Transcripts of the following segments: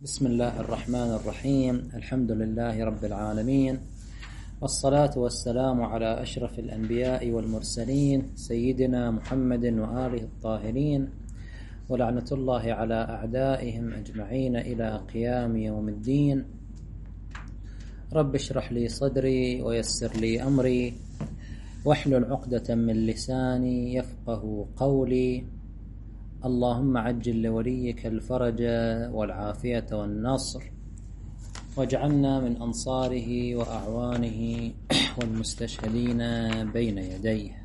بسم الله الرحمن الرحيم. الحمد لله رب العالمين، والصلاة والسلام على أشرف الأنبياء والمرسلين سيدنا محمد وآله الطاهرين، ولعنة الله على أعدائهم أجمعين إلى قيام يوم الدين. رب اشرح لي صدري ويسر لي أمري واحلل عقدة من لساني يفقه قولي. اللهم عجل لوليك الفرج والعافية والنصر، واجعلنا من أنصاره وأعوانه والمستشهدين بين يديه.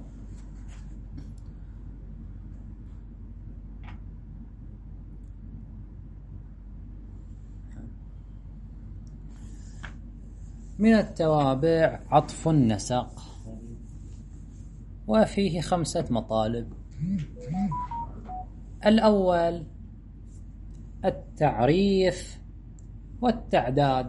من التوابع عطف النسق، وفيه 5 مطالب. الأول التعريف والتعداد.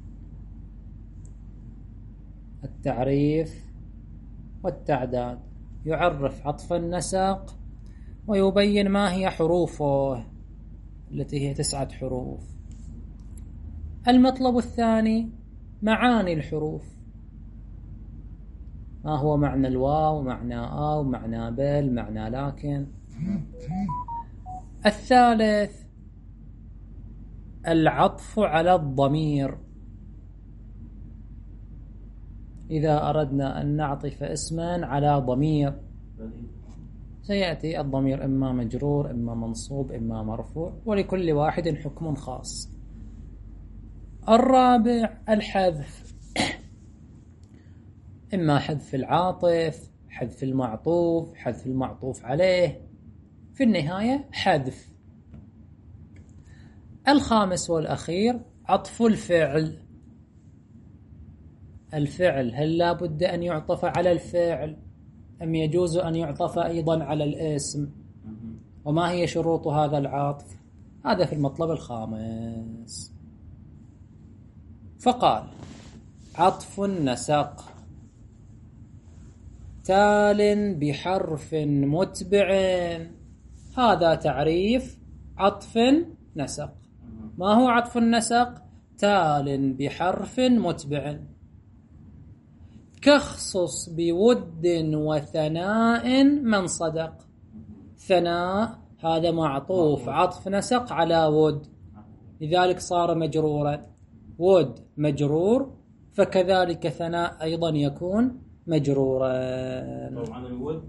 التعريف والتعداد يعرف عطف النسق ويبين ما هي حروفه التي هي 9 حروف. المطلب الثاني معاني الحروف، ما هو معنى الواو، معنى آو، معنى بل، معنى لكن. الثالث العطف على الضمير، إذا أردنا أن نعطف اسما على ضمير سيأتي الضمير إما مجرور إما منصوب إما مرفوع، ولكل واحد حكم خاص. الرابع الحذف، إما حذف العاطف، حذف المعطوف، حذف المعطوف عليه، في النهاية حذف. الخامس والأخير عطف الفعل. الفعل هل لا بد أن يعطف على الفعل أم يجوز أن يعطف أيضا على الاسم، وما هي شروط هذا العطف؟ هذا في المطلب الخامس. فقال عطف النسق تال بحرف متبع، هذا تعريف عطف نسق. ما هو عطف النسق؟ تال بحرف متبع، كاخصص بود وثناء من صدق. ثناء هذا معطوف عطف نسق على ود، لذلك صار مجرورا. ود مجرور، فكذلك ثناء أيضا يكون مجرورا. طبعا الود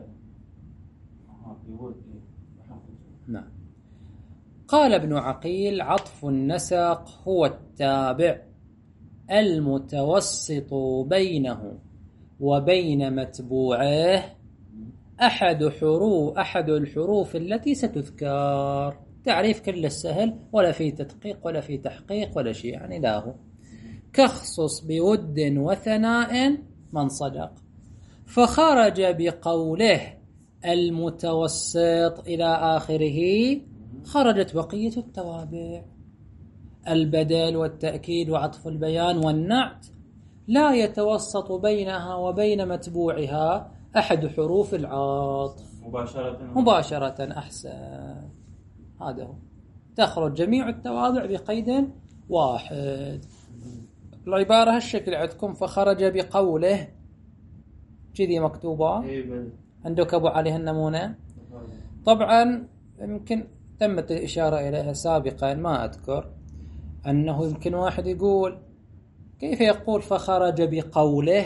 نعم. قال ابن عقيل عطف النسق هو التابع المتوسط بينه وبين متبوعه أحد الحروف التي ستذكر. تعريف كل السهل، ولا في تدقيق ولا في تحقيق ولا شيء، يعني لا هو كاخصص بود وثناء من صدق. فخرج بقوله المتوسط إلى آخره، خرجت بقية التوابع. البدل والتأكيد وعطف البيان والنعت لا يتوسط بينها وبين متبوعها أحد حروف العطف مباشرة. أحسن، هذا هو. تخرج جميع التوابع بقيد واحد. العبارة هالشكل عندكم، فخرج بقوله كذي مكتوبة عندك أبو علي النمونة. طبعا يمكن تمت الإشارة إليها سابقا، ما أذكر أنه يمكن واحد يقول كيف يقول فخرج بقوله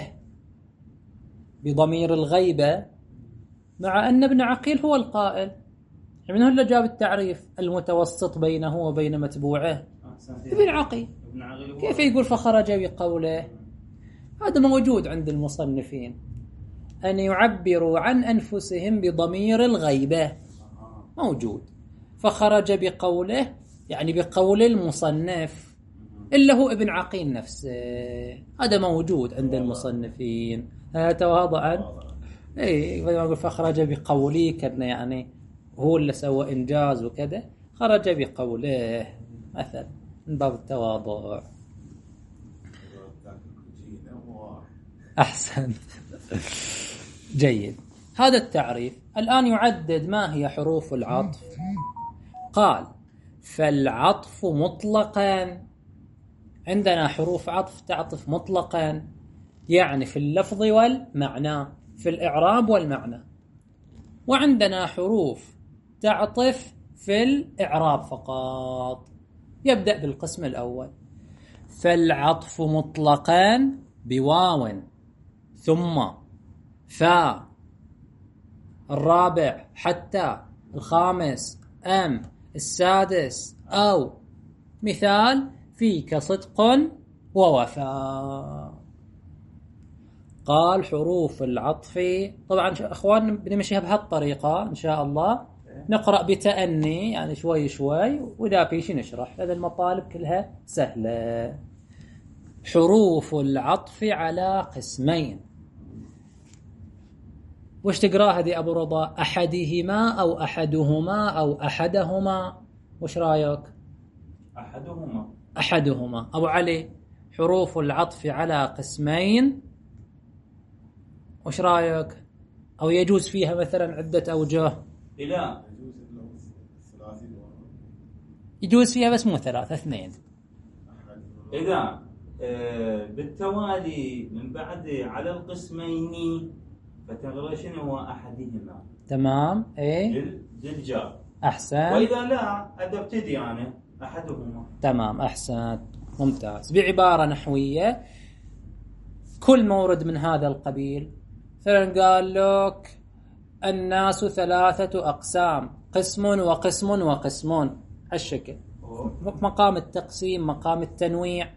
بضمير الغيبة مع أن ابن عقيل هو القائل. من هو اللي جاب التعريف المتوسط بينه وبين متبوعه؟ ابن عقيل. كيف يقول فخرج بقوله؟ هذا موجود عند المصنفين، أن يعبروا عن أنفسهم بضمير الغيبة، موجود. فخرج بقوله يعني بقول المصنف، إلا هو ابن عقيل نفسه، هذا موجود عند المصنفين. تواضعا يقول فخرج بقولي، كأنه يعني هو اللي سوى إنجاز وكذا، خرج بقوله مثلا من باب التواضع. أحسن، جيد. هذا التعريف. الآن يعدد ما هي حروف العطف. قال فالعطف مطلقا، عندنا حروف عطف تعطف مطلقا، يعني في اللفظ والمعنى، في الإعراب والمعنى. وعندنا حروف تعطف في الإعراب فقط. يبدأ بالقسم الأول. فالعطف مطلقا بواو ثم فا، الرابع حتى، الخامس أم، السادس أو. مثال: فيك صدق ووفاء. قال حروف العطف، طبعا أخوان بنمشيها بهالطريقة إن شاء الله، نقرأ بتأني يعني شوي شوي، وإذا في شيء نشرح، لأن المطالب كلها سهلة. حروف العطف على قسمين. وش تقراها دي أبو رضا؟ أحدهما أو أحدهما أو أحدهما؟ وش رأيك؟ أحدهما. أبو علي، حروف العطف على قسمين، وش رأيك؟ أو يجوز فيها مثلا عدة أوجه؟ لا، يجوز فيها بس مو ثلاثة، اثنين. إذا بالتوالي من بعد على القسمين فتقرأ شنو هو أحدهما. تمام. إيه للجار. أحسن. وإذا لا أبتدي أنا أحدهما. تمام، أحسن، ممتاز. بعبارة نحوية كل مورد من هذا القبيل. مثلا قال لك الناس ثلاثة أقسام، قسم وقسم وقسم، هالشكل، مقام التقسيم، مقام التنويع.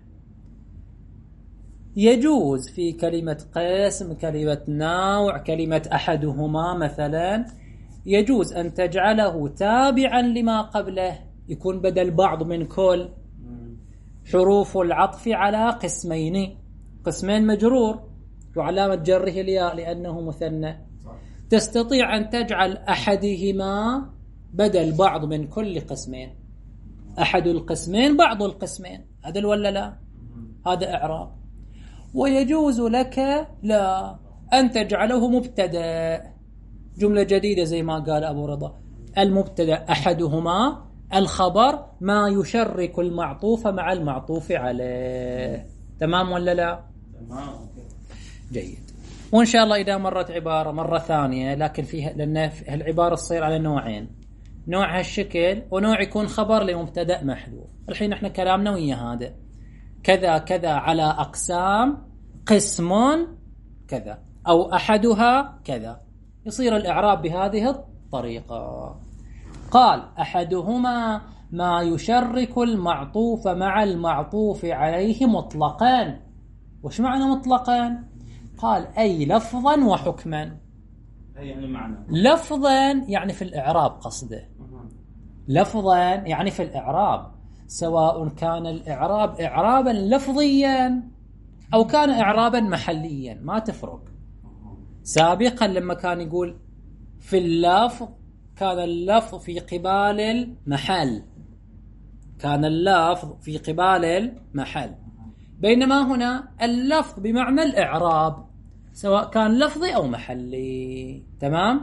يجوز في كلمة قسم، كلمة نوع، كلمة أحدهما مثلا، يجوز أن تجعله تابعا لما قبله، يكون بدل بعض من كل. حروف العطف على قسمين، قسمين مجرور وعلامة جره الياء لأنه مثنى. تستطيع أن تجعل أحدهما بدل بعض من كل قسمين، أحد القسمين بعض القسمين، هذا ولا لا؟ هذا إعراب. ويجوز لك لا أن تجعله مبتدأ، جملة جديدة زي ما قال أبو رضا، المبتدأ أحدهما، الخبر ما يشرك المعطوف مع المعطوف عليه. تمام ولا لا؟ تمام. جيد. وإن شاء الله إذا مرت عبارة مرة ثانية، لكن فيها لأن العبارة تصير على نوعين، نوع هالشكل ونوع يكون خبر لمبتدأ محذوف. الحين احنا كلامنا ويا هذا كذا كذا على أقسام، قسم كذا، أو أحدها كذا، يصير الإعراب بهذه الطريقة. قال أحدهما ما يشرك المعطوف مع المعطوف عليه مطلقان. وش معنى مطلقان؟ قال أي لفظا وحكما. أي يعني معنى لفظا يعني في الإعراب قصده، لفظا يعني في الإعراب، سواء كان الإعراب إعرابا لفظيا أو كان إعرابا محليا ما تفرق. سابقا لما كان يقول في اللفظ كان اللفظ في قبال المحل، كان اللفظ في قبال المحل، بينما هنا اللفظ بمعنى الإعراب سواء كان لفظي أو محلي. تمام.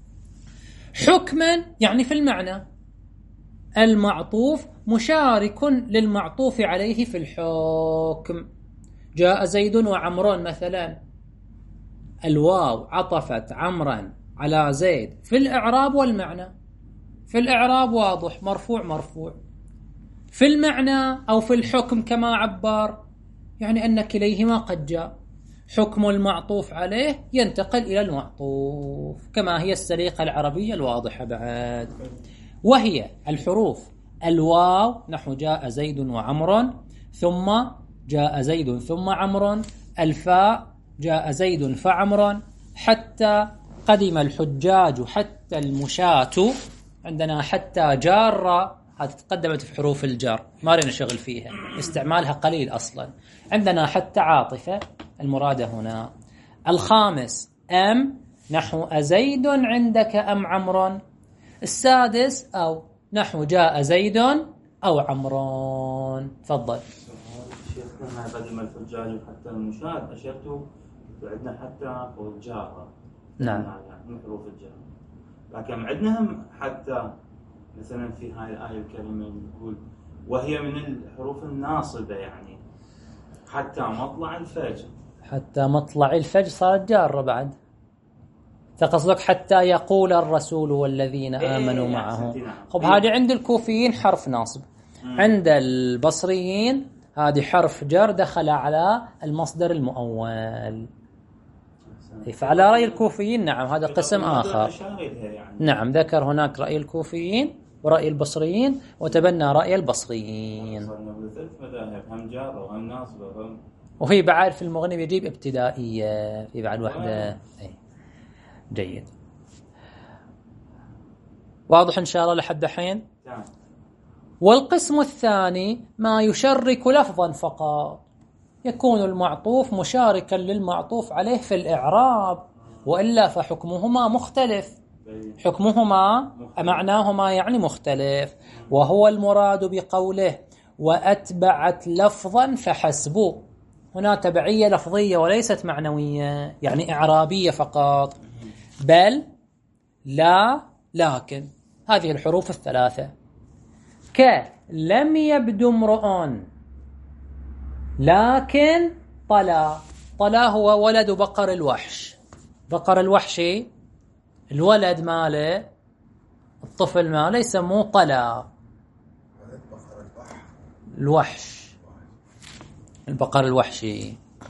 حكما يعني في المعنى، المعطوف مشارك للمعطوف عليه في الحكم. جاء زيد وعمر مثلا، الواو عطفت عمرا على زيد في الإعراب والمعنى. في الإعراب واضح مرفوع مرفوع، في المعنى أو في الحكم كما عبر يعني أن كليهما قد جاء، حكم المعطوف عليه ينتقل إلى المعطوف كما هي السليقة العربية الواضحة بعد. وهي الحروف الواو نحو جاء زيد وعمر، ثم جاء زيد ثم عمر، الفاء جاء زيد فعمر، حتى قدم الحجاج، حتى المشاة، عندنا حتى جارة، هذه تقدمت في حروف الجر ما رينا شغل فيها، استعمالها قليل أصلا. عندنا حتى عاطفة المرادة هنا. الخامس أم نحو أزيد عندك أم عمر. السادس أو نحو جاء زيد أو عمران. تفضل. شيخنا قدم الحجاج حتى المشاة، أشرته عندنا حتى والجارة. نعم. من حروف الجر، لكن عندنا حتى مثلا في هاي الآية الكريمة يقول وهي من الحروف الناصبة، يعني حتى مطلع الفجر. حتى مطلع الفجر صارت جارة بعد. تقصدك حتى يقول الرسول والذين آمنوا معه. خب هذه عند الكوفيين حرف ناصب. عند البصريين هذه حرف جر دخل على المصدر المؤول. فعلى رأي الكوفيين نعم هذا قسم آخر. نعم ذكر هناك رأي الكوفيين ورأي البصريين وتبنى رأي البصريين. وفي بعد في المغني يجيب ابتدائية في بعد واحدة. جيد واضح إن شاء الله لحد الحين. والقسم الثاني ما يشرك لفظا فقط، يكون المعطوف مشاركا للمعطوف عليه في الإعراب، وإلا فحكمهما مختلف. حكمهما معناهما يعني مختلف، وهو المراد بقوله وأتبعت لفظا فحسبه. هنا تبعية لفظية وليست معنوية، يعني إعرابية فقط. بل لا لكن هذه الحروف الثلاثة لم يبدو امرؤ لكن طلا هو ولد بقر الوحش. بقر الوحش الولد ماله الطفل ماله يسموه طلا. الوحش البقر الوحشي.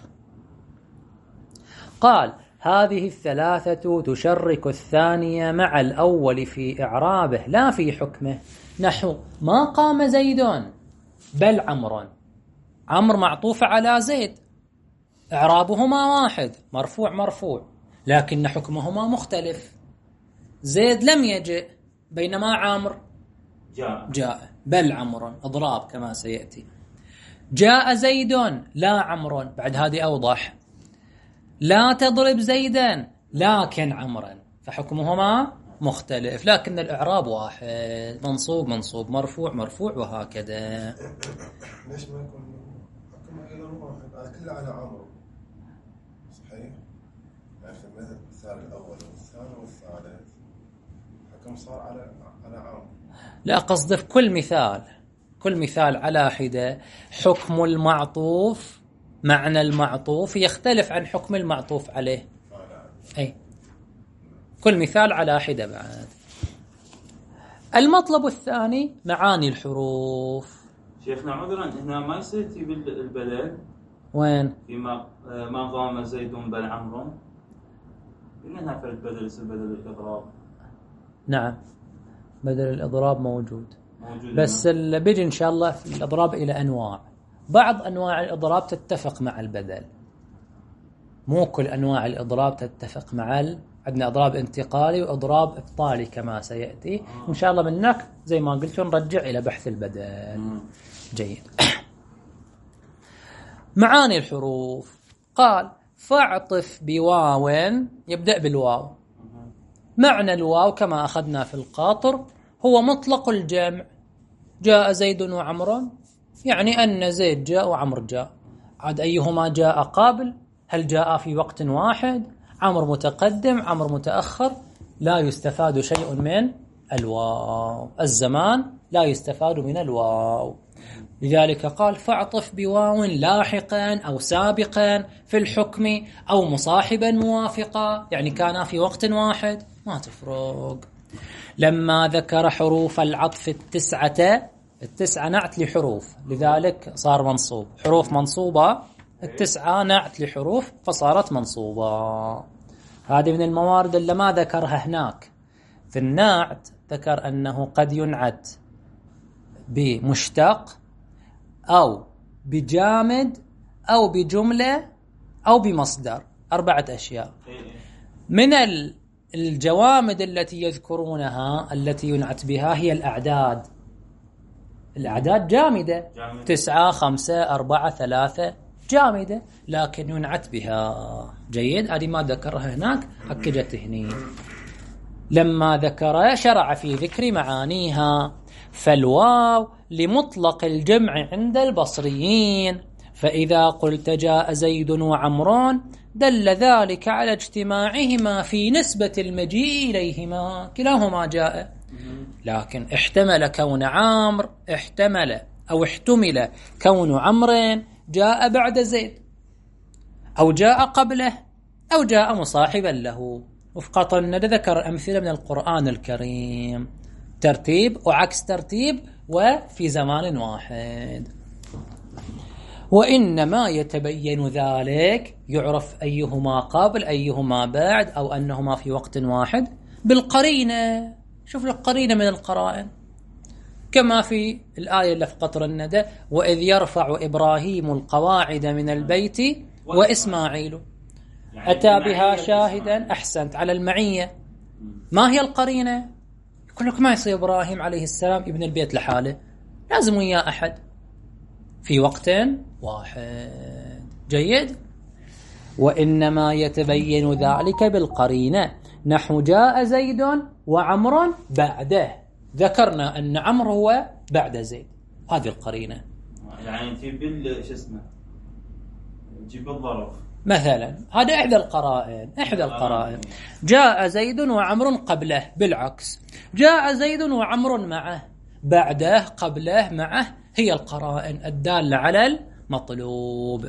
قال هذه الثلاثة تشرك الثانية مع الأول في إعرابه لا في حكمه. نحو ما قام زيد بل عمر. عمر معطوف على زيد، إعرابهما واحد مرفوع مرفوع، لكن حكمهما مختلف. زيد لم يجئ بينما عمر جاء. بل عمر أضراب كما سيأتي. جاء زيد لا عمر، بعد هذه أوضح. لا تضرب زيدا لكن عمرا، فحكمهما مختلف لكن الإعراب واحد، منصوب منصوب مرفوع مرفوع وهكذا. ليش ما يكون حكمه أيضا واحد كله على عمرو؟ صحيح يعني في المثال الأول والثاني والثالث حكم صار على عمرو. لا قصد في كل مثال على حدة حكم المعطوف معنى المعطوف يختلف عن حكم المعطوف عليه. أي كل مثال على حدة. بعد المطلب الثاني معاني الحروف. شيخنا عذرا هنا ما يسيتي بالبدل وين فيما ما قام زيد بل عمرو، إنها في البدل يصير بدل الإضراب. نعم بدل الإضراب موجود بس بيجي إن شاء الله في الإضراب إلى أنواع. بعض أنواع الإضراب تتفق مع البدل، مو كل أنواع الإضراب تتفق مع عندنا إضراب انتقالي وإضراب إبطالي كما سيأتي إن شاء الله. منك زي ما قلت نرجع إلى بحث البدل. جيد. معاني الحروف. قال فاعطف بواو، يبدأ بالواو. معنى الواو كما أخذنا في القاطر هو مطلق الجمع. جاء زيد وعمر يعني أن زيد جاء وعمر جاء. عاد أيهما جاء قابل، هل جاء في وقت واحد، عمر متقدم عمر متأخر، لا يستفاد شيء من الواو. الزمان لا يستفاد من الواو، لذلك قال فاعطف بواو لاحقا أو سابقا في الحكم أو مصاحبا موافقا، يعني كان في وقت واحد ما تفرق. لما ذكر حروف العطف التسعة نعت لحروف لذلك صار منصوب. حروف منصوبة التسعة نعت لحروف فصارت منصوبة. هذه من الموارد اللي ما ذكرها هناك. في النعت ذكر أنه قد ينعت بمشتق أو بجامد أو بجملة أو بمصدر، 4 أشياء. من الجوامد التي يذكرونها التي ينعت بها هي الأعداد. الأعداد جامدة 9 5 4 3 جامدة لكن ينعت بها. جيد. هذه ما ذكرها هناك أكدت هني. لما ذكر شرع في ذكر معانيها. فالواو لمطلق الجمع عند البصريين، فإذا قلت جاء زيد وعمران دل ذلك على اجتماعهما في نسبة المجيء إليهما، كلاهما جاء. لكن احتمل كون عمرو جاء بعد زيد، أو جاء قبله، أو جاء مصاحبا له. وفي قطر الندى ذكر أمثلة من القرآن الكريم، ترتيب وعكس ترتيب وفي زمان واحد. وإنما يتبين ذلك، يعرف أيهما قبل أيهما بعد أو أنهما في وقت واحد بالقرينة. شوف القرينة من القرائن، كما في الآية اللي في قطر الندى: وإذ يرفع إبراهيم القواعد من البيت وإسماعيل، أتى بها شاهدا. أحسنت، على المعية. ما هي القرينة؟ يقول لك ما يصير إبراهيم عليه السلام ابن البيت لحاله، لازم وياه أحد في وقت واحد. جيد. وإنما يتبين ذلك بالقرينة، نحو جاء زيد وعمر بعده، ذكرنا أن عمرو هو بعد زيد، هذه القرينة. يعني تجيب شو اسمه، تجيب الظرف مثلا، هذا إحدى القرائن. جاء زيد وعمر قبله، بالعكس جاء زيد وعمر معه، بعده قبله معه، هي القرائن الدالة على المطلوب،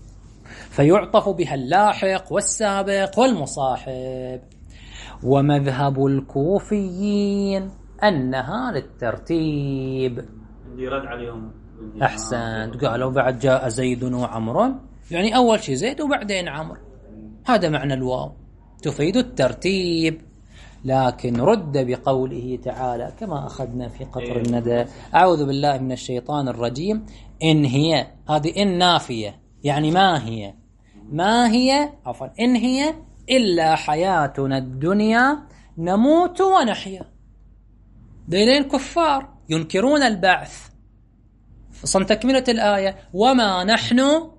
فيعطف بها اللاحق والسابق والمصاحب. ومذهب الكوفيين أنها للترتيب. اللي رد عليهم أحسنت، قالوا بعد جاء زيد وعمر، يعني أول شيء زيد وبعدين عمرو، هذا معنى الواو، تفيد الترتيب. لكن رد بقوله تعالى كما أخذنا في قطر الندى: أعوذ بالله من الشيطان الرجيم، إن هي، هذه إن نافية، يعني ما هي عفوا، إن هي إلا حياتنا الدنيا نموت ونحيا. دليل كفار ينكرون البعث. صن تكملة الآية: وما نحن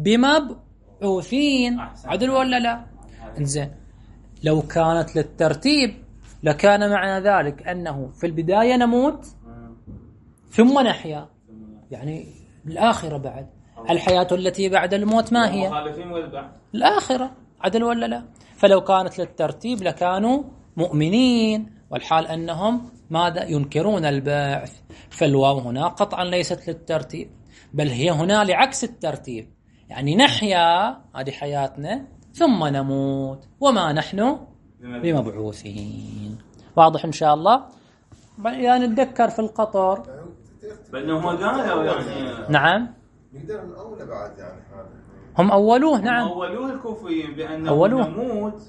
بمبعوثين. عدل ولا لا؟ انزين، لو كانت للترتيب لكان معنى ذلك أنه في البداية نموت ثم نحيا، يعني الآخرة بعد. الحياة التي بعد الموت ما هي؟ الآخرة. عدل ولا لا؟ فلو كانت للترتيب لكانوا مؤمنين، والحال أنهم ماذا؟ ينكرون البعث. فالواو هنا قطعا ليست للترتيب، بل هي هنا لعكس الترتيب، يعني نحيا، هذه حياتنا، ثم نموت، وما نحن بمبعوثين. واضح إن شاء الله؟ يعني نتذكر في القطر بأنهم قالوا يعني نعم، نقدر نأول بعد يعني هذا هم أولوه. نعم، هم أولوه الكوفيين بأنه نموت.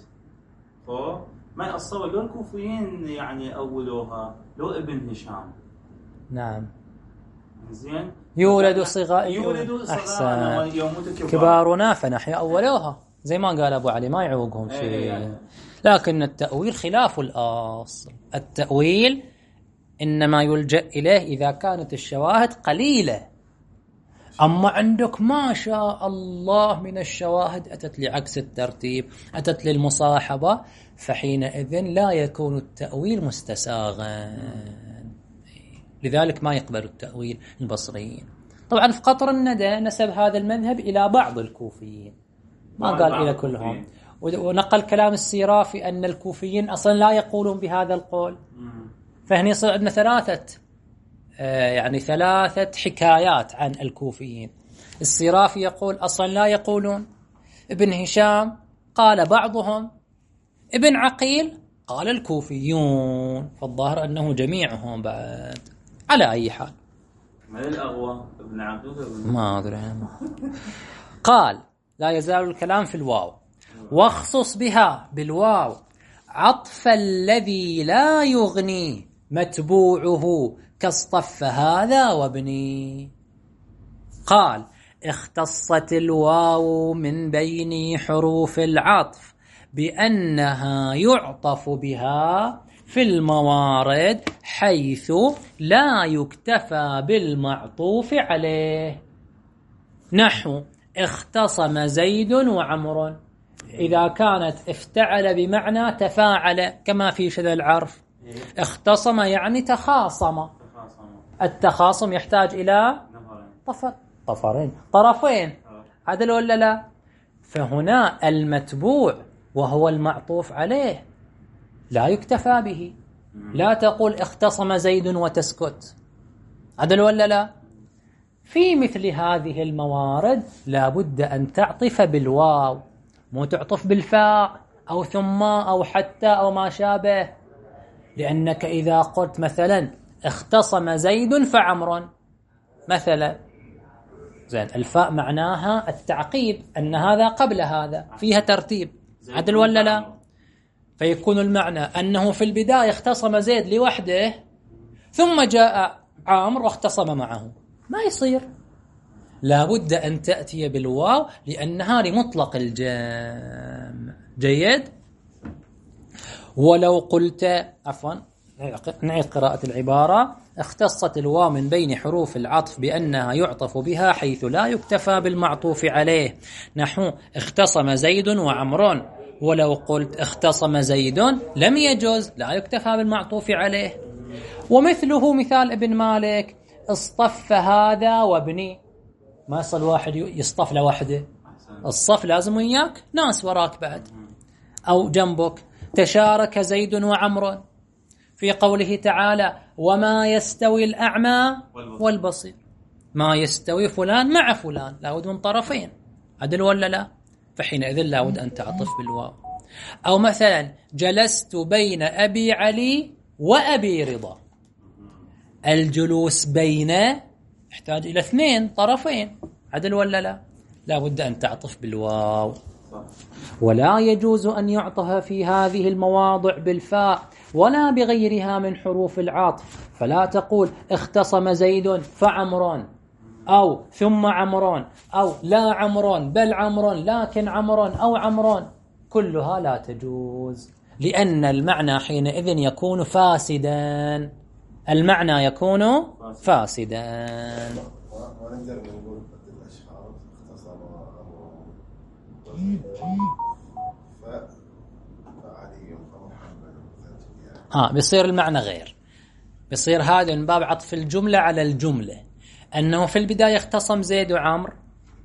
ما يقصوا لو الكوفيين يعني أولوها لو ابن هشام. نعم، زين، يولد صغار أحسن كبارنا فنحيا أولوها، زي ما قال أبو علي، ما يعوقهم شيء. لكن التأويل خلاف الأصل. التأويل إنما يلجأ إليه إذا كانت الشواهد قليلة. أما عندك ما شاء الله من الشواهد أتت لعكس الترتيب، أتت للمصاحبة، فحينئذ لا يكون التأويل مستساغا. لذلك ما يقبل التأويل البصريين. طبعا في قطر الندى نسب هذا المذهب إلى بعض الكوفيين، ما قال إلى كلهم. ونقل كلام السيرافي أن الكوفيين أصلا لا يقولون بهذا القول. فهنا يصير عندنا ثلاثة حكايات عن الكوفيين. السيرافي يقول أصلا لا يقولون، ابن هشام قال بعضهم، ابن عقيل قال الكوفيون، فالظاهر أنه جميعهم بعد. على أي حال، ما الأغوى ابن عقيل ما أدري. قال لا يزال الكلام في الواو، واخصص بها بالواو عطف الذي لا يغني متبوعه كاصطف هذا وابني. قال اختصت الواو من بين حروف العطف بأنها يعطف بها في الموارد حيث لا يكتفى بالمعطوف عليه، نحو اختصم زيد وعمر. إذا كانت افتعل بمعنى تفاعل كما في شذا العرف، اختصم يعني تخاصم، التخاصم يحتاج إلى طرفين، عدل ولا لا؟ فهنا المتبوع وهو المعطوف عليه لا يكتفى به، لا تقول اختصم زيد وتسكت. عدل ولا لا؟ في مثل هذه الموارد لابد أن تعطف بالواو، مو تعطف بالفاء أو ثم أو حتى أو ما شابه. لأنك إذا قلت مثلا اختصم زيد فعمر مثلا، زين، الفاء معناها التعقيب، أن هذا قبل هذا، فيها ترتيب. عدل ولا لا؟ فيكون المعنى أنه في البداية اختصم زيد لوحده ثم جاء عامر واختصم معه، ما يصير. لابد أن تأتي بالواو لأنها لمطلق الجمع. جيد. ولو قلت، عفوا نعيد قراءة العبارة. اختصت الواو من بين حروف العطف بأنها يعطف بها حيث لا يكتفى بالمعطوف عليه، نحو اختصم زيد وعمر. ولو قلت اختصم زيد لم يجوز، لا يكتفى بالمعطوف عليه. ومثله مثال ابن مالك، اصطف هذا وابني. ما يصل واحد يصطف لوحده، الصف لازم وياك ناس وراك بعد أو جنبك. تشارك زيد وعمر في قوله تعالى وما يستوي الأعمى والبصير. ما يستوي فلان مع فلان، لابد من طرفين. عدل ولا لا؟ فحينئذ لابد أن تعطف بالواو. أو مثلا جلست بين أبي علي وأبي رضا. الجلوس بين يحتاج إلى اثنين طرفين. عدل ولا لا؟ لابد أن تعطف بالواو. ولا يجوز أن يعطف في هذه المواضع بالفاء ولا بغيرها من حروف العطف. فلا تقول اختصم زيد فعمران، أو ثم عمران، أو لا عمران بل عمران لكن عمران أو عمران، كلها لا تجوز، لأن المعنى حينئذ يكون فاسدا. المعنى يكون فاسدا. ونقدر نقول الأشخاص اختصر فعلي ومحمد بيصير المعنى غير، بيصير هذا من باب عطف الجملة على الجملة، أنه في البداية اختصم زيد وعمر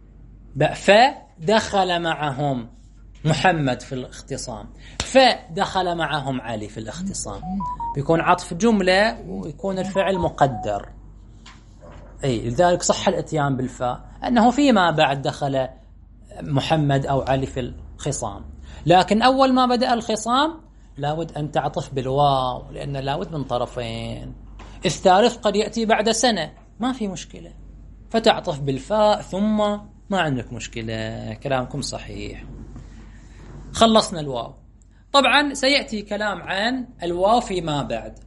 فدخل معهم محمد في الاختصام، فدخل معهم علي في الاختصام. بيكون عطف جملة ويكون الفعل مقدر. لذلك صح الاتيان بالفاء أنه فيما بعد دخل محمد أو علي في الخصام، لكن أول ما بدأ الخصام لابد أن تعطف بالواو، لأن لابد من طرفين. الثالث قد يأتي بعد سنة، ما في مشكلة، فتعطف بالفاء ثم ما عندك مشكلة. كلامكم صحيح. خلصنا الواو. طبعا سيأتي كلام عن الواو فيما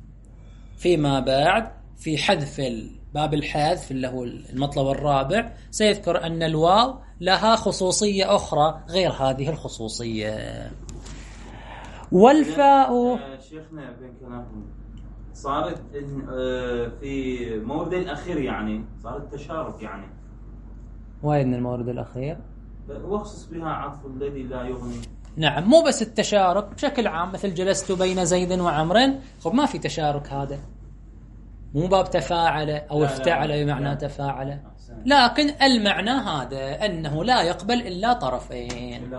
بعد في حذف باب الحذف اللي هو المطلب الرابع. سيذكر أن الواو لها خصوصية أخرى غير هذه الخصوصية. والفاء شيخنا بين كلامكم صارت في مورد الأخير، يعني صار التشارك، يعني وين من المورد الأخير واخصص بها عطف الذي لا يغني. نعم، مو بس التشارك بشكل عام، مثل جلست بين زيد وعمر، خب ما في تشارك، هذا مو باب تفاعل أو افتعل بمعنى تفاعل، لكن المعنى هذا أنه لا يقبل إلا طرفين.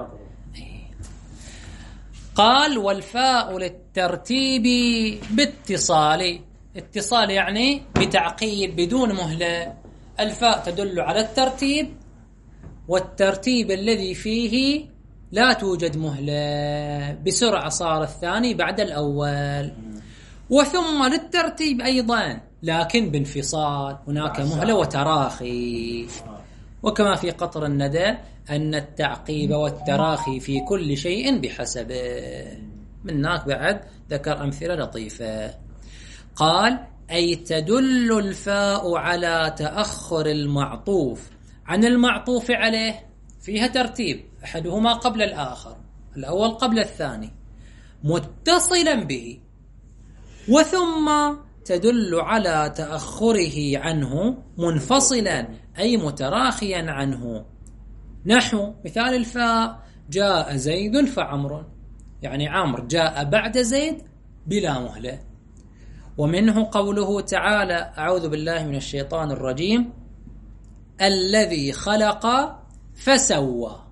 قال والفاء للترتيب باتصال. اتصال يعني بتعقيب بدون مهلة. الفاء تدل على الترتيب، والترتيب الذي فيه لا توجد مهلة، بسرعة صار الثاني بعد الأول. وثم للترتيب أيضا لكن بانفصال، هناك مهلة وتراخي. وكما في قطر الندى أن التعقيب والتراخي في كل شيء بحسبه. من هناك بعد ذكر أمثلة لطيفة. قال أي تدل الفاء على تأخر المعطوف عن المعطوف عليه، فيها ترتيب أحدهما قبل الآخر، الأول قبل الثاني، متصلا به، وثم تدل على تأخره عنه منفصلا أي متراخيا عنه. نحو مثال الفاء جاء زيد فعمر، يعني عمرو جاء بعد زيد بلا مهلة. ومنه قوله تعالى أعوذ بالله من الشيطان الرجيم الذي خلق فسوى.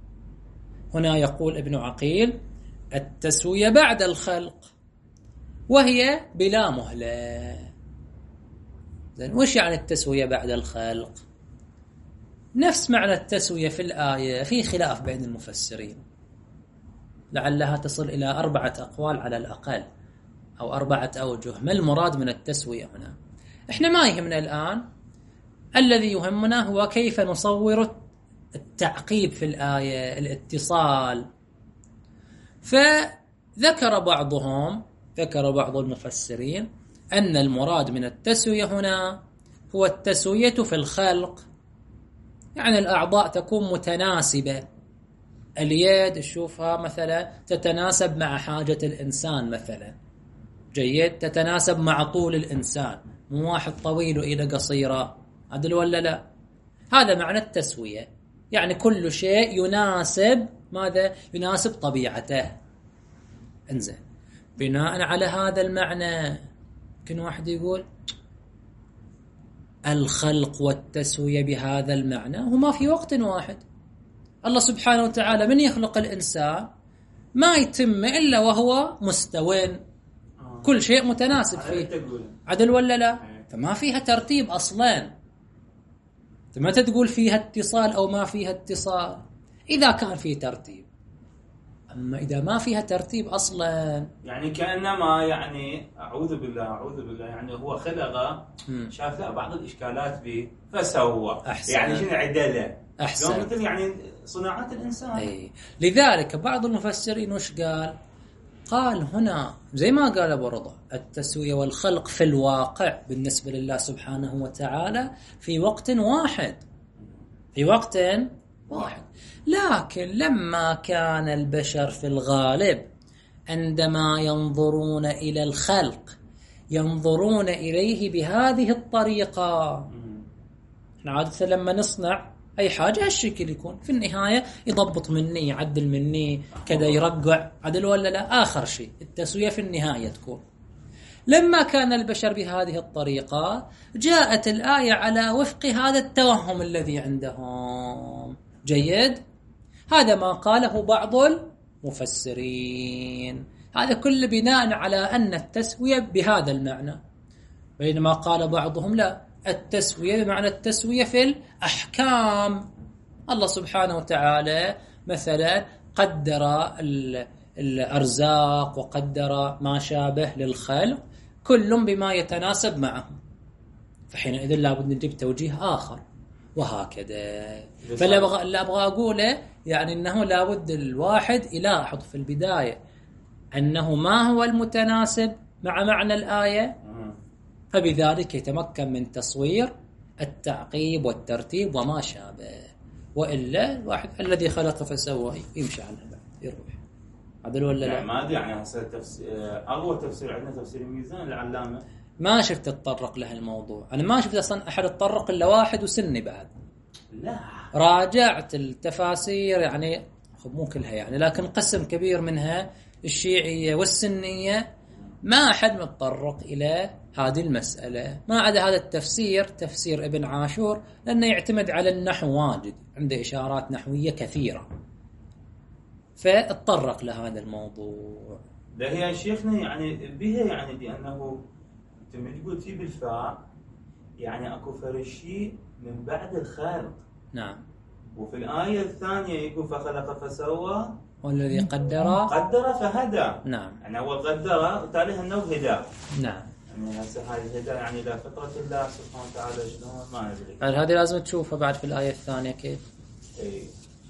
هنا يقول ابن عقيل التسوية بعد الخلق، وهي بلا مهلة. زين، وش يعني التسوية بعد الخلق؟ نفس معنى التسوية في الآية، في خلاف بين المفسرين، لعلها تصل إلى 4 أقوال على الأقل، أو 4 أوجه. ما المراد من التسوية هنا؟ إحنا ما يهمنا الآن، الذي يهمنا هو كيف نصور التعقيب في الآية، الاتصال. فذكر بعض المفسرين أن المراد من التسوية هنا هو التسوية في الخلق، يعني الأعضاء تكون متناسبة. اليد تشوفها مثلا تتناسب مع حاجة الإنسان مثلا، جيد، تتناسب مع طول الإنسان، مو واحد طويل إلى قصيرة، عدل ولا لا؟ هذا معنى التسوية، يعني كل شيء يناسب ماذا؟ يناسب طبيعته. انزين، بناء على هذا المعنى يمكن واحد يقول الخلق والتسوية بهذا المعنى هما في وقت واحد. الله سبحانه وتعالى من يخلق الإنسان ما يتم إلا وهو مستوٍ، كل شيء متناسب فيه، عدل ولا لا؟ فما فيها ترتيب أصلاً، ما تقول فيها اتصال أو ما فيها اتصال إذا كان فيه ترتيب. أما إذا ما فيها ترتيب أصلاً، يعني كأنما يعني أعوذ بالله يعني هو خلق، شاف لا بعض الإشكالات به فسوى، يعني شنو عدله، أحسن، مثل يعني صناعات الإنسان. أي. لذلك بعض المفسرين وش قال هنا زي ما قال أبو رضا، التسوية والخلق في الواقع بالنسبة لله سبحانه وتعالى في وقت واحد، لكن لما كان البشر في الغالب عندما ينظرون إلى الخلق ينظرون إليه بهذه الطريقة. احنا عادة لما نصنع أي حاجة هالشكل يكون، في النهاية يضبط مني، يعدل مني كذا، يرقع، عدل ولا لا؟ آخر شيء التسوية في النهاية تكون. لما كان البشر بهذه الطريقة جاءت الآية على وفق هذا التوهم الذي عندهم. جيد، هذا ما قاله بعض المفسرين، هذا كله بناء على أن التسوية بهذا المعنى، بينما قال بعضهم لا، التسوية بمعنى التسوية في الأحكام. الله سبحانه وتعالى مثلا قدر الأرزاق وقدر ما شابه للخلق، كل بما يتناسب معه، فحينئذ لابد نجيب توجيه آخر، وهكذا. فلا أبغى أقوله يعني أنه لابد الواحد يلاحظ في البداية أنه ما هو المتناسب مع معنى الآية، فبذلك يتمكن من تصوير التعقيب والترتيب وما شابه، وإلا الواحد الذي خلق فسوى يمشي على البعض يروح، عدل ولا لا؟ ما أدري يعني هسه أقوى تفسير عندنا تفسير الميزان العلامة، ما شفت تطرق له الموضوع، أنا ما شفت أصلا أحد تطرق إلا واحد وسني بعد. لا، راجعت التفاسير يعني مو كلها يعني، لكن قسم كبير منها الشيعية والسنية ما أحد متطرق إلى هذه المسألة، ما عدا هذا التفسير، تفسير ابن عاشور، لأنه يعتمد على النحو واجد، عنده إشارات نحوية كثيرة، فاتطرق لهذا الموضوع. ده هي شيخنا يعني بها يعني بأنه أنت تقول في بالفاء يعني أكو فرشي من بعد الخلق. نعم. وفي الآية الثانية يقول فخلق فسوى والذي قدر فهدى. نعم. يعني أول قدر وتاليها أنه هدى. نعم. يعني هسه هاي الهدى يعني إلى فطرة الله سبحانه وتعالى شلون ما ندري. يعني هذه لازم تشوفها بعد في الآية الثانية كيف. إيه.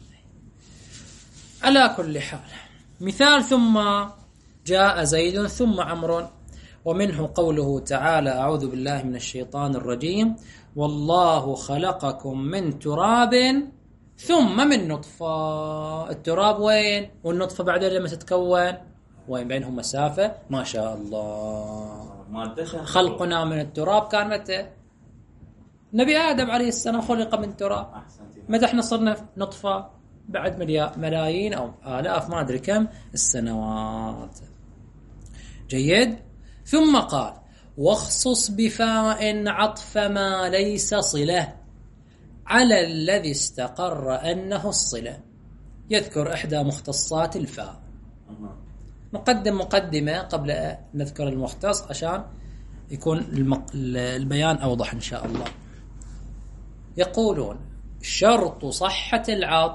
على كل حال، مثال ثم جاء زيد ثم عمرو، ومنه قوله تعالى أعوذ بالله من الشيطان الرجيم والله خلقكم من تراب ثم من نطفة. التراب وين والنطفة بعدين لما تتكون وين بينهم مسافة ما شاء الله. خلقنا من التراب كان متى؟ نبي آدم عليه السلام خلق من تراب. متى احنا صرنا نطفة؟ بعد ملايين أو آلاف ما أدري كم السنوات. جيد. ثم قال واخصص بفاء عطف ما ليس صلة على الذي استقر أنه الصلة. يذكر إحدى مختصات الفاء. مقدمة قبل أن نذكر المختص عشان يكون البيان أوضح إن شاء الله. يقولون شرط صحة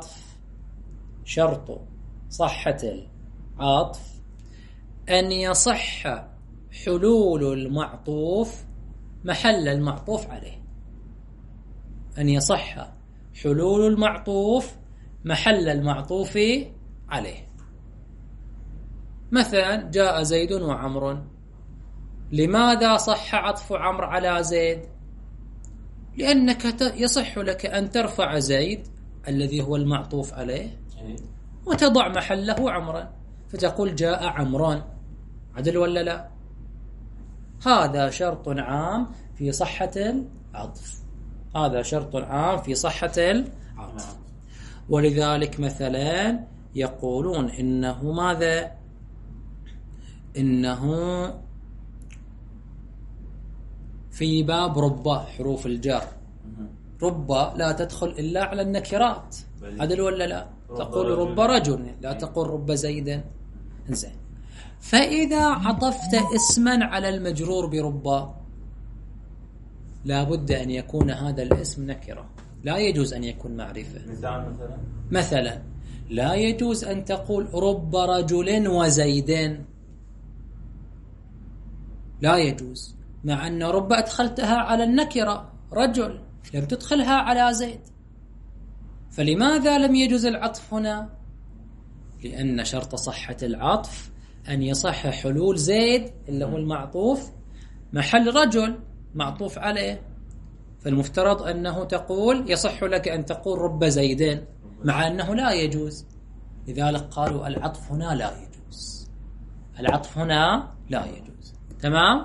العطف أن يصح حلول المعطوف محل المعطوف عليه. أن يصح حلول المعطوف محل المعطوف عليه. مثلا جاء زيد وعمر، لماذا صح عطف عمرو على زيد؟ لأنك يصح لك أن ترفع زيد الذي هو المعطوف عليه وتضع محله عمرا، فتقول جاء عمران. عدل ولا لا؟ هذا شرط عام في صحة العطف. هذا شرط عام في صحة العطف. ولذلك مثلا يقولون إنه ماذا؟ إنه في باب رب حروف الجر، رب لا تدخل إلا على النكرات. عدل ولا لا؟ تقول رب رجل، لا تقول رب زيد. إنزين، فإذا عطفت اسما على المجرور برب لا بد أن يكون هذا الاسم نكرة، لا يجوز أن يكون معرفة. مثلا لا يجوز أن تقول رب رجل وزيد، لا يجوز، مع أن رب أدخلتها على النكرة رجل، لم تدخلها على زيد. فلماذا لم يجوز العطف هنا؟ لأن شرط صحة العطف أن يصح حلول زيد اللي هو المعطوف محل رجل معطوف عليه. فالمفترض أنه تقول يصح لك أن تقول رب زيدين، مع أنه لا يجوز. لذلك قالوا العطف هنا لا يجوز. العطف هنا لا يجوز. تمام؟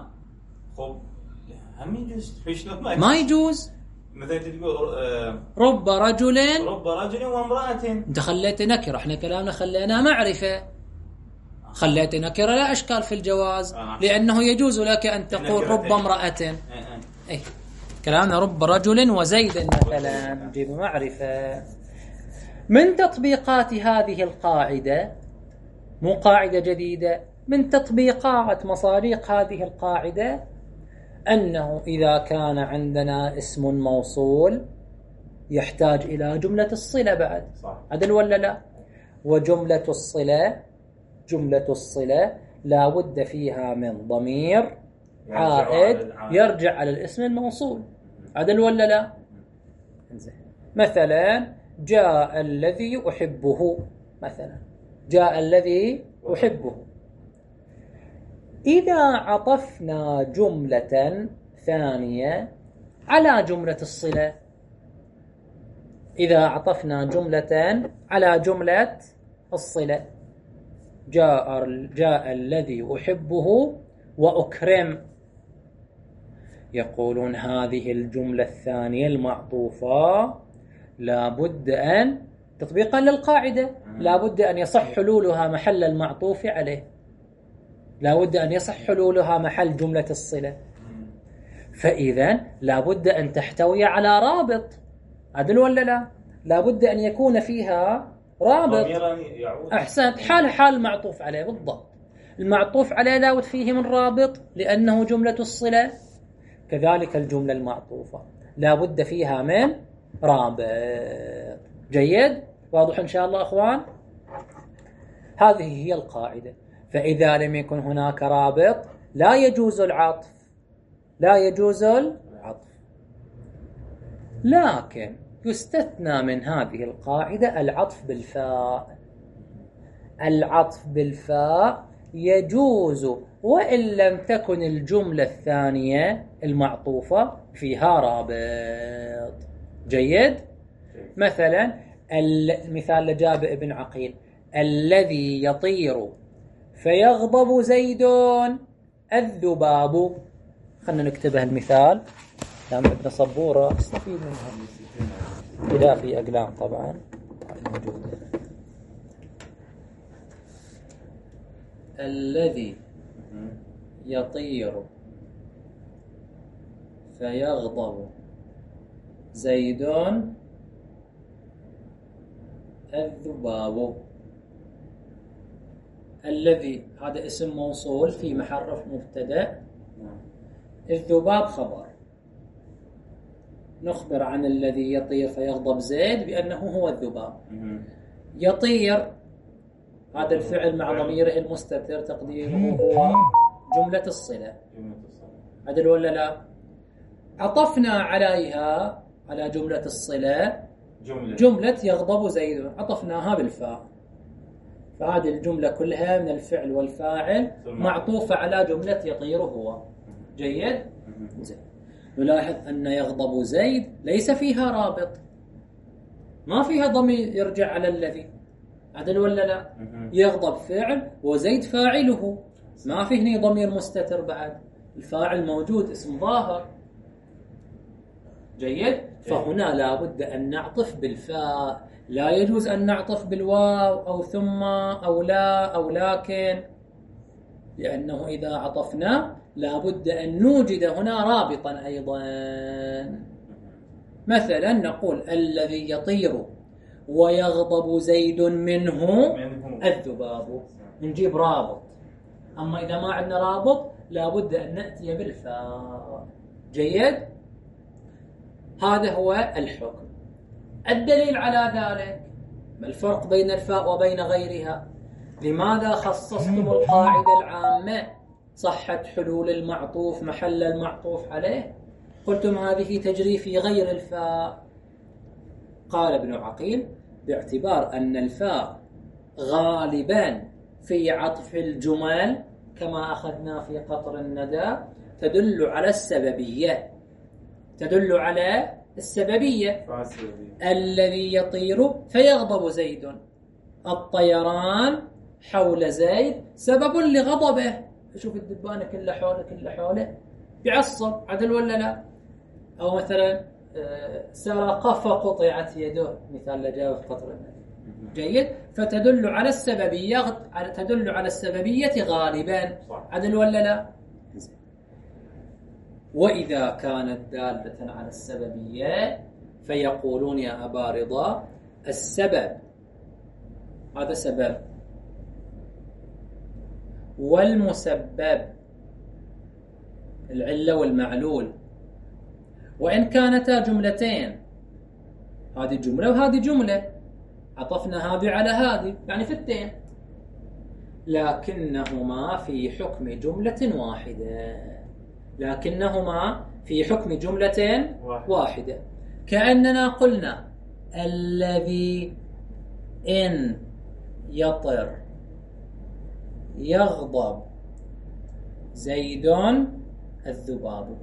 هم يجوز. ما يجوز. مثلا تقول رب رجل وامرأة، انت خليت نكرة، احنا كلامنا خلينا معرفة. خليت نكرة لا أشكال في الجواز، لأنه يجوز لك أن تقول رب امرأة. ايه كلامنا رب رجل وزيد مثلا، نجيب معرفة. من تطبيقات هذه القاعدة، مو قاعدة جديدة، من تطبيقات مصادق هذه القاعدة أنه إذا كان عندنا اسم موصول يحتاج إلى جملة الصلة بعد. عدل ولا لا؟ وجملة الصلة لا بد فيها من ضمير عائد يرجع على الاسم الموصول. عدل ولا لا؟ مثلا جاء الذي أحبه، مثلا جاء الذي أحبه. إذا عطفنا جملة ثانية على جملة الصلة، إذا عطفنا جملة على جملة الصلة، جاء الذي أحبه وأكرم، يقولون هذه الجملة الثانية المعطوفة لابد أن تطبيقا للقاعدة لابد أن يصح حلولها محل المعطوف عليه، لابد أن يصح حلولها محل جملة الصلة. فإذا لابد أن تحتوي على رابط. عدل ولا لا؟ لابد أن يكون فيها رابط. أحسنت، حال معطوف عليه بالضبط. المعطوف عليه لابد فيه من رابط لأنه جملة الصلة. كذلك الجملة المعطوفة لابد فيها من رابط. جيد؟ واضح إن شاء الله أخوان؟ هذه هي القاعدة. فإذا لم يكن هناك رابط لا يجوز العطف، لا يجوز العطف. لكن يستثنى من هذه القاعدة العطف بالفاء. العطف بالفاء يجوز وإن لم تكن الجملة الثانية المعطوفة فيها رابط. جيد؟ مثلا المثال اللي جاب ابن عقيل، الذي يطير فيغضب زيد الذباب. خلنا نكتبها المثال دام ابن صبورة استفيد منها. إذا في أقلام طبعا موجودة. الذي يطير فيغضب زيد الذباب. الذي هذا اسم موصول في محل رفع مبتدأ، الذباب خبر. نخبر عن الذي يطير فيغضب زيد بأنه هو الذباب. يطير هذا الفعل مع ضميره المستتر تقديره هو جملة الصلة. عدل ولا لا؟ عطفنا عليها على جملة الصلة جملة يغضب زيد، عطفناها بالفاء، فهذه الجملة كلها من الفعل والفاعل معطوفة على جملة يطير هو. جيد؟ زين. نلاحظ أن يغضب زيد ليس فيها رابط، ما فيها ضمير يرجع على الذي. عدل ولا لا؟ يغضب فعل وزيد فاعله، ما فيه هنا ضمير مستتر بعد، الفاعل موجود اسم ظاهر. جيد؟ فهنا لا بد أن نعطف بالفاء، لا يجوز أن نعطف بالواو أو ثم أو لا أو لكن، لأنه إذا عطفنا لا بد أن نوجد هنا رابطا أيضا. مثلا نقول الذي يطير ويغضب زيد منه الذباب، نجيب رابط. أما إذا ما عندنا رابط لا بد أن نأتي بالفاء. جيد؟ هذا هو الحكم. الدليل على ذلك ما الفرق بين الفاء وبين غيرها؟ لماذا خصصتم القاعدة العامة صحة حلول المعطوف محل المعطوف عليه؟ قلتم هذه تجري في غير الفاء. قال ابن عقيل باعتبار أن الفاء غالبا في عطف الجمل كما أخذنا في قطر الندى تدل على السببية، تدل على السببية. الذي يطير فيغضب زيد، الطيران حول زيد سبب لغضبه. شوف الدبانة كله حوله كله حوله يعصب. عدل ولا لا؟ أو مثلا سرق فقطعت يده، مثال لجاء في قطر الندى. جيد؟ فتدل على السببية، تدل على السببية غالبا. عدل ولا لا؟ وإذا كانت دالة على السببية فيقولون يا أبا رضا السبب هذا سبب، والمسبب العلة والمعلول، وإن كانتا جملتين، هذه جملة وهذه جملة، عطفنا هذه على هذه يعني في التين، لكنهما في حكم جملة واحدة، لكنهما في حكم جملة واحدة. كأننا قلنا الذي إن يطر يغضب زيد الذباب،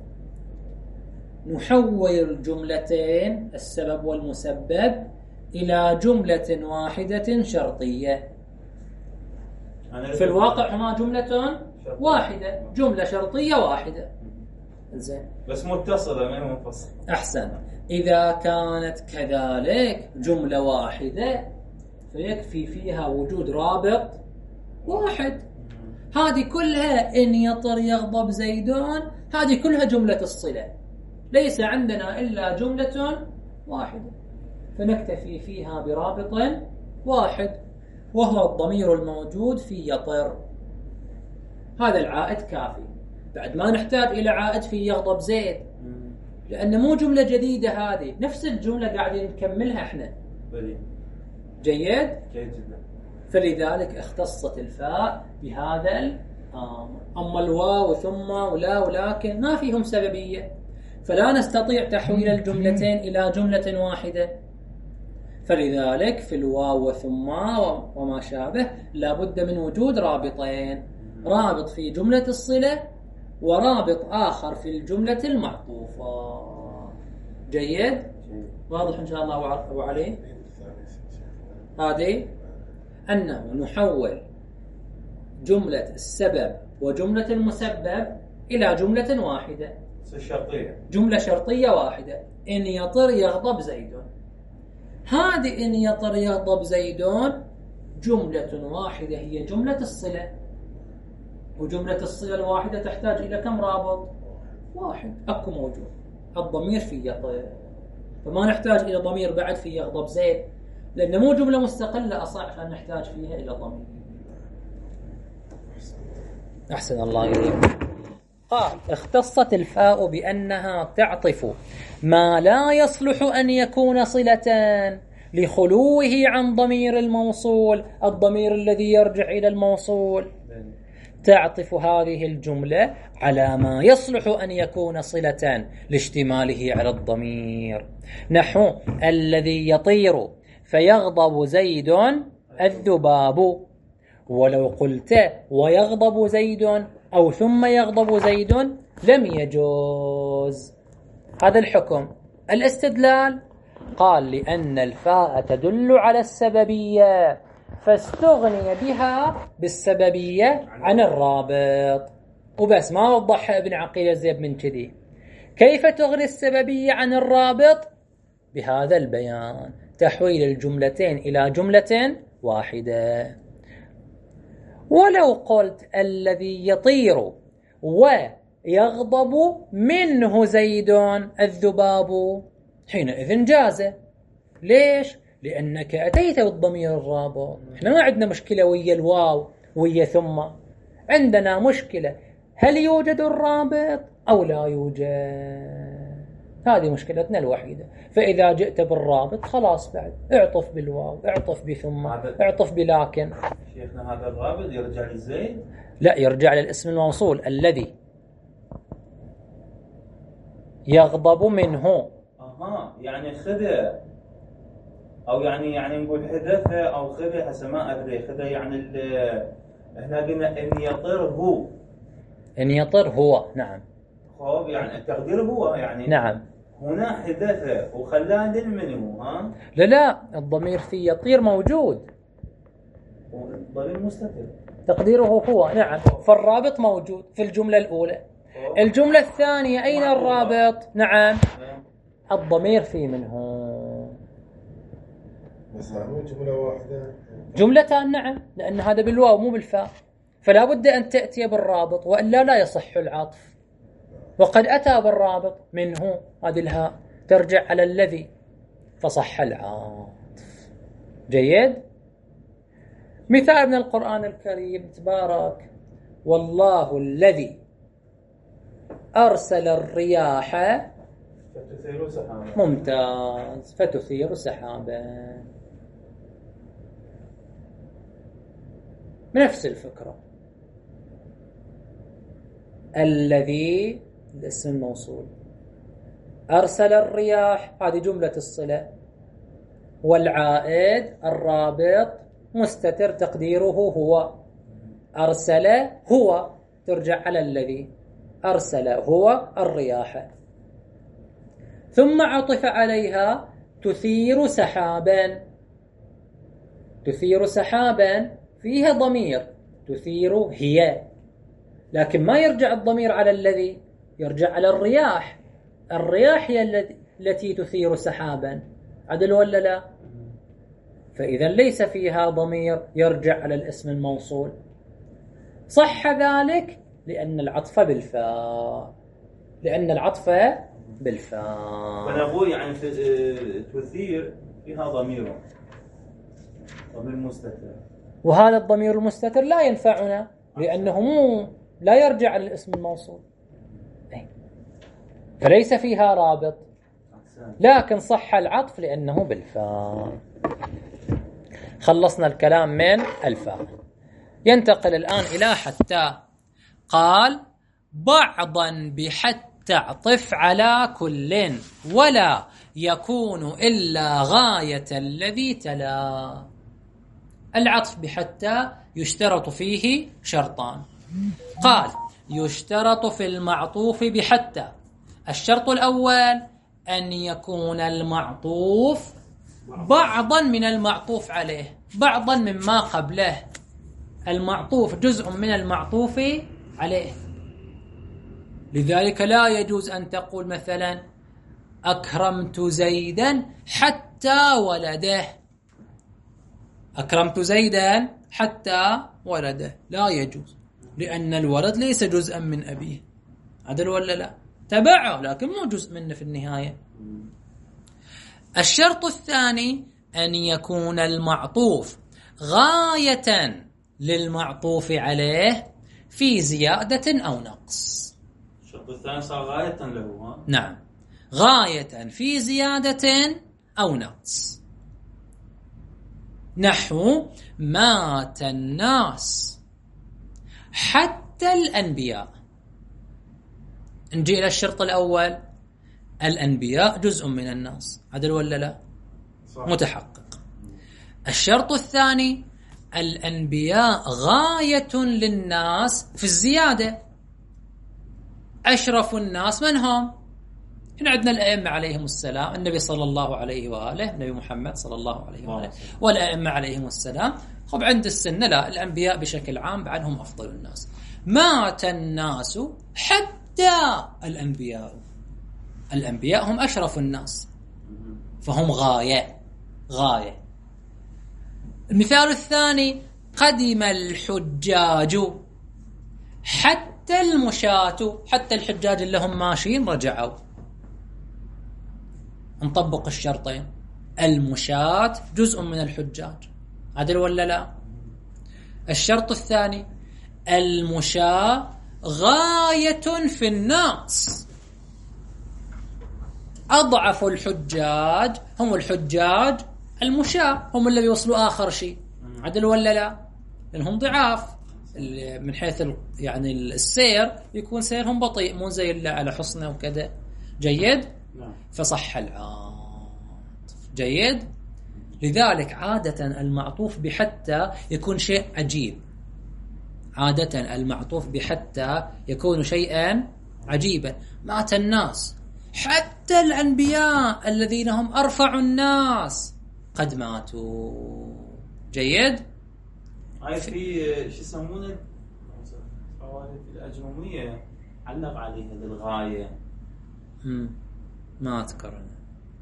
نحول الجملتين السبب والمسبب إلى جملة واحدة شرطية. في الواقع هما جملة واحدة، جملة شرطية واحدة. زين، بس متصلة ما منفصلة. أحسن. إذا كانت كذلك جملة واحدة فيكفي فيها وجود رابط واحد. هذه كلها إن يطر يغضب زيدون، هذه كلها جملة الصلة، ليس عندنا إلا جملة واحدة، فنكتفي فيها برابط واحد وهو الضمير الموجود في يطر. هذا العائد كافي، بعد ما نحتاج إلى عائد في يغضب زيد، لأن مو جملة جديدة، هذه نفس الجملة قاعدين نكملها احنا. جيد؟ فلذلك اختصت الفاء بهذا الأمر. أما الواو ثم ولا ولكن ما فيهم سببية، فلا نستطيع تحويل الجملتين إلى جملة واحدة، فلذلك في الواو وثم وما شابه لابد من وجود رابطين، رابط في جملة الصلة ورابط آخر في الجملة المعطوفة. جيد؟ واضح إن شاء الله أبو علي؟ هذه أنه نحول جملة السبب وجملة المسبب إلى جملة واحدة، جملة شرطية واحدة. إن يطر يغضب زيدون، هذه إن يطر يغضب زيدون جملة واحدة هي جملة الصلة، وجملة الصلة الواحدة تحتاج إلى كم رابط؟ واحد، أكو موجود الضمير في يطر، فما نحتاج إلى ضمير بعد في يغضب زيد، لأن مو جملة مستقلة أصح عشان نحتاج فيها إلى ضمير. أحسن الله إليك. قال اختصت الفاء بأنها تعطف ما لا يصلح أن يكون صلة لخلوه عن ضمير الموصول، الضمير الذي يرجع إلى الموصول. تعطف هذه الجملة على ما يصلح أن يكون صلة لاشتماله على الضمير، نحو الذي يطير فيغضب زيد الذباب. ولو قلت ويغضب زيد أو ثم يغضب زيد لم يجوز. هذا الحكم. الاستدلال قال لأن الفاء تدل على السببية فاستغني بها بالسببية عن الرابط وبس، ما وضحها ابن عقيل الزيب من كذي. كيف تغني السببية عن الرابط؟ بهذا البيان، تحويل الجملتين إلى جملة واحدة. ولو قلت الذي يطير ويغضب منه زيد الذباب حينئذ جاز. ليش؟ لأنك أتيت بالضمير الرابط. احنا ما عندنا مشكلة ويا الواو ويا ثم، عندنا مشكلة هل يوجد الرابط أو لا يوجد. هذه مشكلتنا الوحيدة. فإذا جئت بالرابط خلاص بعد اعطف بالواو، اعطف بثم، اعطف بلكن. شيخنا هذا الرابط يرجع لزيد؟ لا، يرجع للاسم الموصول الذي يغضب منه. يعني خذه أو يعني نقول حدثه أو خذه حسب ما أدري. خذه يعني احنا قلنا إن يطر هو. إن يطر هو، نعم. خب يعني التقدير هو يعني نعم. هنا حدثه وخلاه للمنو. لا الضمير في يطير موجود، ضمير مستتر تقديره هو، نعم. فالرابط موجود في الجملة الأولى. الجملة الثانية أين الرابط؟ نعم الضمير في منه. بس مو جملة واحدة، جملتان. نعم، لأن هذا بالواو مو بالفاء، فلا بد أن تأتي بالرابط وإلا لا يصح العطف. وقد أتى بالرابط منه، هذه الهاء ترجع على الذي فصح العطف. جيد. مثال من القرآن الكريم تبارك: والله الذي أرسل الرياح فتثير سحابا. ممتاز، فتثير سحابا. نفس الفكرة. الذي الاسم الموصول، أرسل الرياح هذه جملة الصلة، والعائد الرابط مستتر تقديره هو. أرسل هو ترجع على الذي، أرسل هو الرياح. ثم عطف عليها تثير سحابا. تثير سحابا فيها ضمير، تثير هي، لكن ما يرجع الضمير على الذي، يرجع على الرياح. الرياح هي التي تثير سحابا، عدل ولا لا؟ فإذا ليس فيها ضمير يرجع على الاسم الموصول. صح ذلك لأن العطف بالفاء، لأن العطف بالفاء. فنقول يعني تثير فيها ضمير مستتر، وهذا الضمير المستتر لا ينفعنا لأنه لا يرجع على الاسم الموصول، فليس فيها رابط، لكن صح العطف لأنه بالفاء. خلصنا الكلام من الفاء. ينتقل الآن إلى حتى. قال: بعضا بحتى اعطف على كل ولا يكون إلا غاية الذي تلا. العطف بحتى يشترط فيه شرطان. قال: يشترط في المعطوف بحتى الشرط الأول أن يكون المعطوف بعضا من المعطوف عليه، بعضا مما قبله. المعطوف جزء من المعطوف عليه، لذلك لا يجوز أن تقول مثلا أكرمت زيدا حتى ولده. أكرمت زيدا حتى ولده لا يجوز، لأن الولد ليس جزءا من أبيه، عدل ولا لا؟ تبعه لكن مو جزء منه في النهاية. الشرط الثاني أن يكون المعطوف غاية للمعطوف عليه في زيادة أو نقص. الشرط الثاني صار غاية له، ها؟ نعم، غاية في زيادة أو نقص. نحو مات الناس حتى الأنبياء. نجي إلى الشرط الأول، الأنبياء جزء من الناس، عدل ولا لا؟ صح. متحقق. الشرط الثاني، الأنبياء غاية للناس في الزيادة. أشرف الناس من هم؟ هنا عندنا الأئمة عليهم السلام، النبي صلى الله عليه وآله، النبي محمد صلى الله عليه وآله، والأئمة عليهم السلام. خب عند السنة لا، الأنبياء بشكل عام بعدهم أفضل الناس. مات الناس حتى الأنبياء، الأنبياء هم أشرف الناس، فهم غاية. المثال الثاني، قدم الحجاج حتى المشاة، حتى الحجاج اللي هم ماشيين رجعوا. نطبق الشرطين، المشاة جزء من الحجاج، عدل ولا لا؟ الشرط الثاني، المشاة غاية في الناس. أضعف الحجاج هم الحجاج المشاة، هم اللي بيوصلوا آخر شيء، عدل ولا لا؟ لأنهم ضعاف من حيث يعني السير، يكون سيرهم بطيء، مو زي اللي على حصنه وكذا. جيد؟ فصح العاطف. جيد؟ لذلك عادة المعطوف بحتى يكون شيء عجيب، عادة المعطوف بحتى يكون شيئا عجيبا. مات الناس حتى الأنبياء الذين هم أرفع الناس قد ماتوا. جيد؟ هاي في شو يسمونه في الأجرومية علق عليها للغاية. ما أذكر أنا.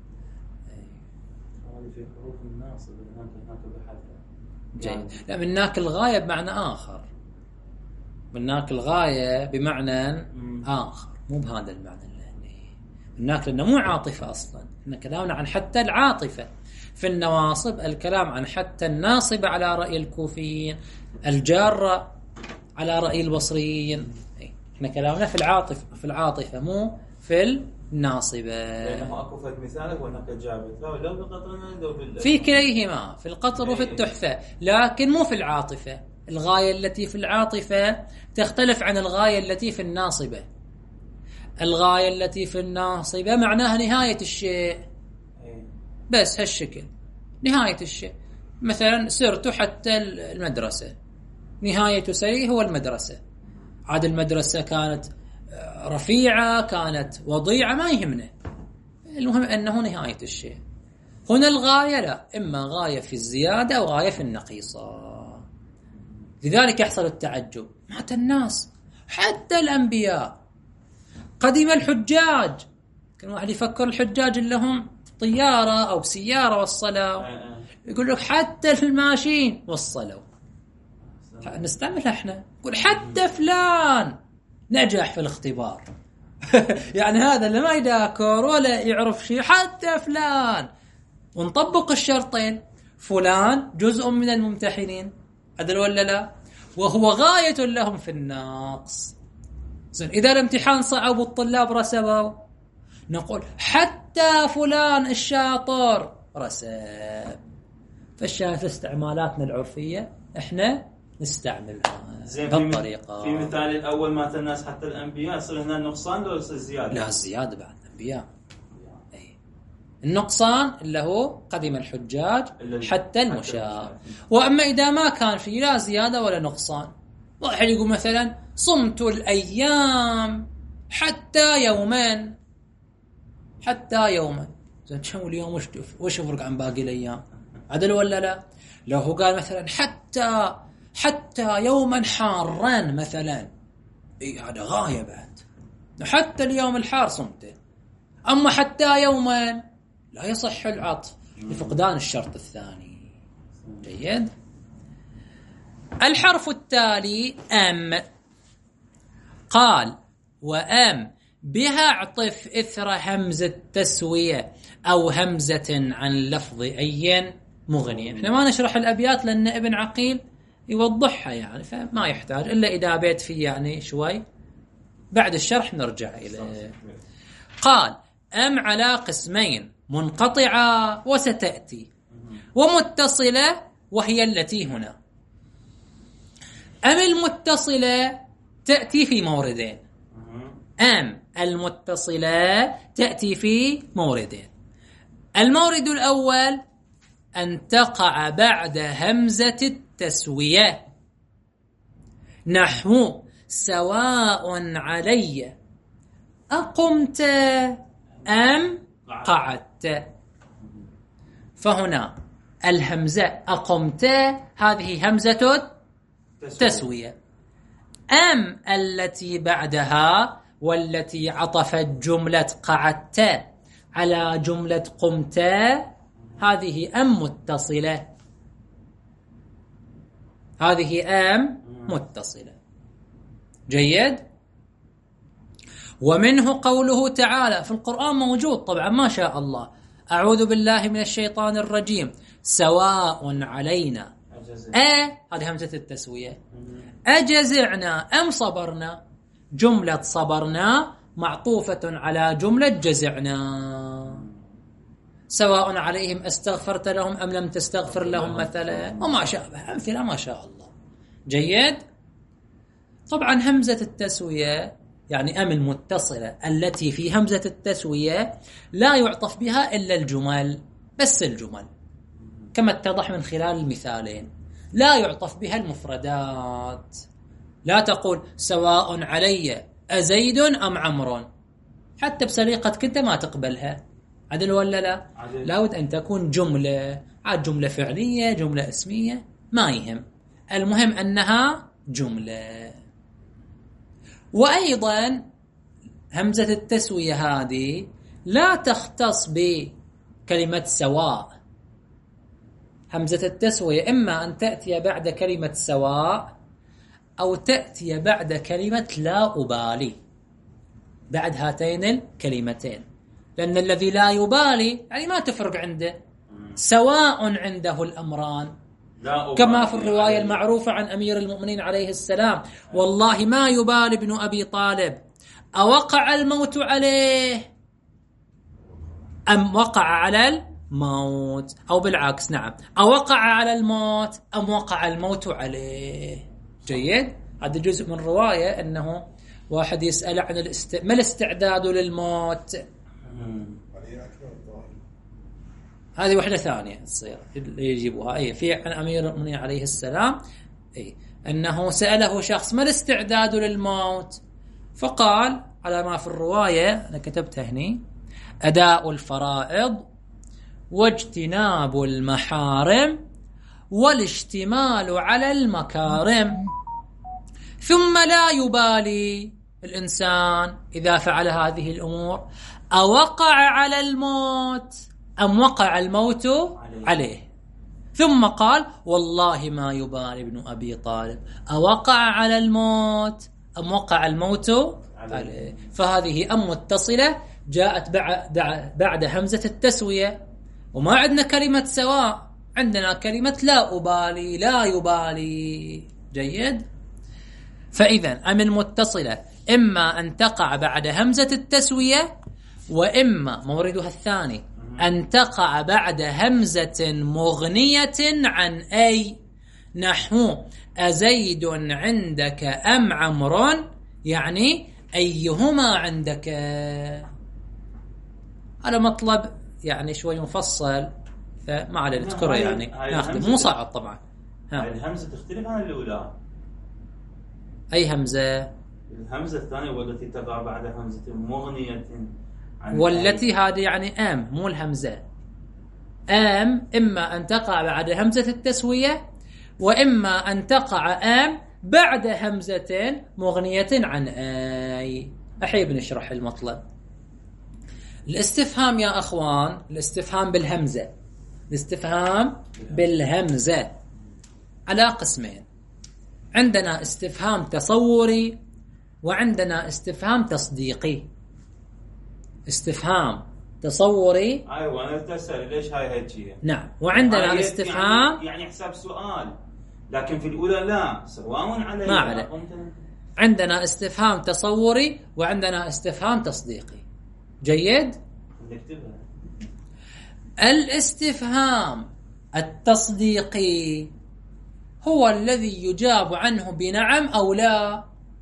هذه في حروف الناصب هناك بحثها. جيد. لا، مناك الغاية بمعنى آخر، مناك الغاية بمعنى آخر، مو بهذا المعنى اللي مناك، لأنه مو عاطفة أصلا. إحنا كلامنا عن حتى العاطفة في النواصب، الكلام عن حتى الناصبة على رأي الكوفيين، الجارة على رأي البصريين. إحنا كلامنا في العاطفة مو في الناصبة. بينما أكو فد مثالك وأنك جابت لو بقطرنا لو في كليهما، في القطر وفي التحفة، لكن مو في العاطفة. الغاية التي في العاطفة تختلف عن الغاية التي في الناصبة. الغاية التي في الناصبة معناها نهاية الشيء، بس هالشكل، نهاية الشيء. مثلا سرت حتى المدرسة، نهاية سيري هو المدرسة. عاد المدرسة كانت رفيعة كانت وضيعة ما يهمنا، المهم أنه نهاية الشيء. هنا الغاية لا، إما غاية في الزيادة أو غاية في النقيصة. لذلك يحصل التعجب، مات الناس حتى الأنبياء. قدم الحجاج، كان واحد يفكر الحجاج اللي هم طيارة أو سيارة وصلوا، يقول لك حتى الماشين وصلوا. نستعملها احنا، يقول حتى فلان نجح في الاختبار. يعني هذا اللي ما يذاكر ولا يعرف شيء، حتى فلان. ونطبق الشرطين، فلان جزء من الممتحنين، عدل ولا لا؟ وهو غاية لهم في النقص. زين، إذا الامتحان صعب والطلاب رسبوا، نقول حتى فلان الشاطر رسب. فالشاهد استعمالاتنا العرفية احنا نستعملها بالطريقة. في مثال الأول مات الناس حتى الأنبياء، صار هنا النقصان ولا صار الزيادة؟ لا، الزيادة بعد الأنبياء. النقصان اللي هو قدم الحجاج حتى المشاة. وأما إذا ما كان فيه لا زيادة ولا نقصان، واحد يقول مثلا صمت الأيام حتى يومين، حتى يوما. زين، شو اليوم وش يفرق عن باقي الأيام؟ عدل ولا لا؟ لو هو قال مثلا حتى يوما حارا مثلا، هذا غاية بعد، حتى اليوم الحار صمته. أما حتى يوما لا يصح العطف لفقدان الشرط الثاني. جيد. الحرف التالي أم. قال وأم بها اعطف إثر همزة تسوية أو همزة عن لفظ أي مغني. احنا ما نشرح الأبيات لأن ابن عقيل يوضحها يعني، فما يحتاج إلا إذا بيت فيه يعني شوي بعد الشرح نرجع إليه. قال أم على قسمين، منقطعة وستأتي، ومتصلة وهي التي هنا. أم المتصلة تأتي في موردين، أم المتصلة تأتي في موردين. المورد الأول أن تقع بعد همزة التسوية، نحو سواء علي أقمت أم قعدت. فهنا الهمزة أقمت هذه همزة التسوية. أم التي بعدها والتي عطفت جملة قعدت على جملة قمت هذه أم متصلة، هذه أم متصلة. جيد. ومنه قوله تعالى في القرآن موجود طبعا ما شاء الله، أعوذ بالله من الشيطان الرجيم، سواء علينا هذه همزة التسوية، أجزعنا أم صبرنا. جملة صبرنا معطوفة على جملة جزعنا. سواء عليهم استغفرت لهم أم لم تستغفر لهم مثلا، وما شابه أمثلة ما شاء الله. جيد. طبعا همزة التسوية يعني أم المتصلة التي في همزة التسوية لا يعطف بها إلا الجمل، بس الجمل كما اتضح من خلال المثالين، لا يعطف بها المفردات. لا تقول سواء علي أزيد أم عمرو، حتى بسليقتك أنت ما تقبلها. عدل ولا لا؟ لابد أن تكون جملة، عاد جملة فعلية جملة اسمية ما يهم، المهم أنها جملة. وأيضا همزة التسوية هذه لا تختص بكلمة سواء. همزة التسوية إما أن تأتي بعد كلمة سواء أو تأتي بعد كلمة لا أبالي، بعد هاتين الكلمتين، لأن الذي لا يبالي يعني ما تفرق عنده، سواء عنده الأمران، كما في الرواية المعروفة عن أمير المؤمنين عليه السلام، والله ما يبالي ابن أبي طالب أوقع الموت عليه أم وقع على الموت، أو بالعكس نعم، أوقع على الموت أم وقع الموت عليه. جيد. هذا جزء من رواية أنه واحد يسأل عن ما الاستعداد للموت، هذه وحدة ثانية تصير يجيبوها. أي في عن أمير المؤمنين عليه السلام أنه سأله شخص ما الاستعداد للموت، فقال على ما في الرواية أنا كتبتها هني: أداء الفرائض واجتناب المحارم والاشتمال على المكارم. ثم لا يبالي الإنسان إذا فعل هذه الأمور أوقع على الموت أم وقع الموت عليه. ثم قال: والله ما يبالي ابن أبي طالب أوقع على الموت أم وقع الموت عليه. فهذه أم متصلة جاءت بعد همزة التسوية، وما عندنا كلمة سواء، عندنا كلمة لا أبالي، لا يبالي. جيد. فإذا أم المتصلة إما أن تقع بعد همزة التسوية، وإما موردها الثاني أن تقع بعد همزة مغنية عن أي، نحو أزيد عندك أم عمرو، يعني أيهما عندك. هذا مطلب يعني شوي مفصل فما عليه نذكره، يعني ناخذ مو صعب طبعا. الهمزة تختلف عن الأولى. أي همزة؟ الهمزة الثانية والتي تقع بعد همزة مغنية عن والتي هذه يعني أم، مو الهمزة. أم إما أن تقع بعد همزة التسوية، وإما أن تقع أم بعد همزة مغنية عن أي. أحيب نشرح المطلب. الاستفهام يا أخوان، الاستفهام بالهمزة، الاستفهام بالهمزة على قسمين: عندنا استفهام تصوري وعندنا استفهام تصديقي. استفهام تصوري، ايوه انا تسأل ليش هاي هيك. نعم. وعندنا استفهام يعني حساب سؤال، لكن في الأولى لا، سواء علي ما علي. عندنا استفهام تصوري وعندنا استفهام تصديقي. جيد؟ نكتبها. الاستفهام التصديقي هو الذي يجاب عنه بنعم أو لا.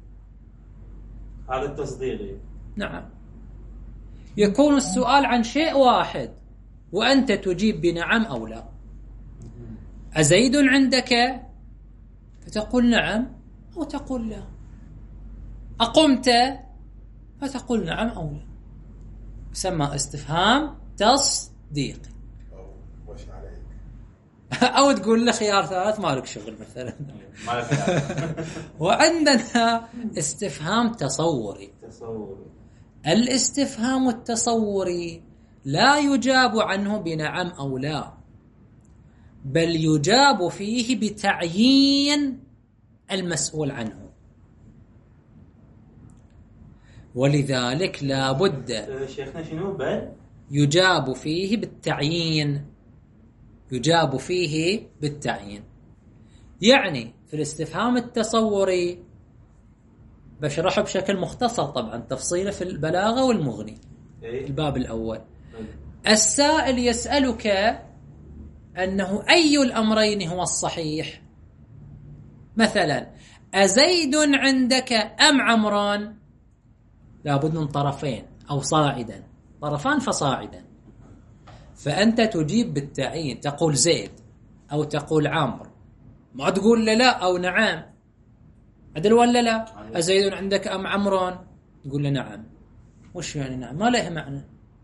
هذا التصديقي. نعم، يكون السؤال عن شيء واحد وأنت تجيب بنعم أو لا. أزيد عندك؟ فتقول نعم أو تقول لا. أقمت؟ فتقول نعم أو لا. يسمى استفهام تصديقي. وش عليك؟ أو تقول له خيار ثالث ما لك شغل مثلا. وعندنا استفهام تصوري. الاستفهام التصوري لا يجاب عنه بنعم أو لا، بل يجاب فيه بتعيين المسؤول عنه. ولذلك لا بد شيخنا شنو بل يجاب فيه بالتعيين. يجاب فيه بالتعيين يعني في الاستفهام التصوري بشرحه بشكل مختصر، طبعا تفصيله في البلاغة والمغني. الباب الأول، السائل يسألك أنه أي الأمرين هو الصحيح. مثلا أزيد عندك أم عمران؟ لابد من طرفين أو صاعدا، طرفان فصاعدا. فأنت تجيب بالتعيين، تقول زيد أو تقول عمرو، ما تقول لا أو نعم. عدل ولا لا؟ أزيد عندك أم عمران؟ تقول له نعم. وش يعني نعم؟ ما له معنى.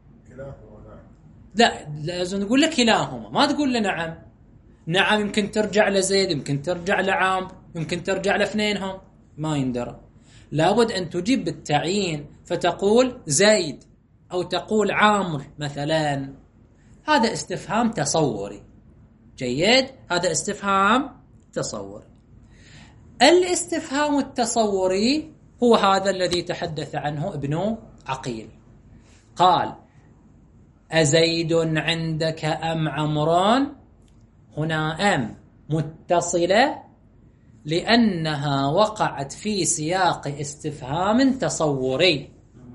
لا، لازم نقول لك كلاهما، ما تقول له نعم. نعم يمكن ترجع لزيد، يمكن ترجع لعمرو، يمكن ترجع لاثنينهم، ما يندرى. لابد أن تجيب بالتعيين، فتقول زيد أو تقول عمرو مثلا. هذا استفهام تصوري. جيد؟ هذا استفهام تصوري. الاستفهام التصوري هو هذا الذي تحدث عنه ابن عقيل. قال أزيد عندك أم عمران؟ هنا أم متصلة لأنها وقعت في سياق استفهام تصوري.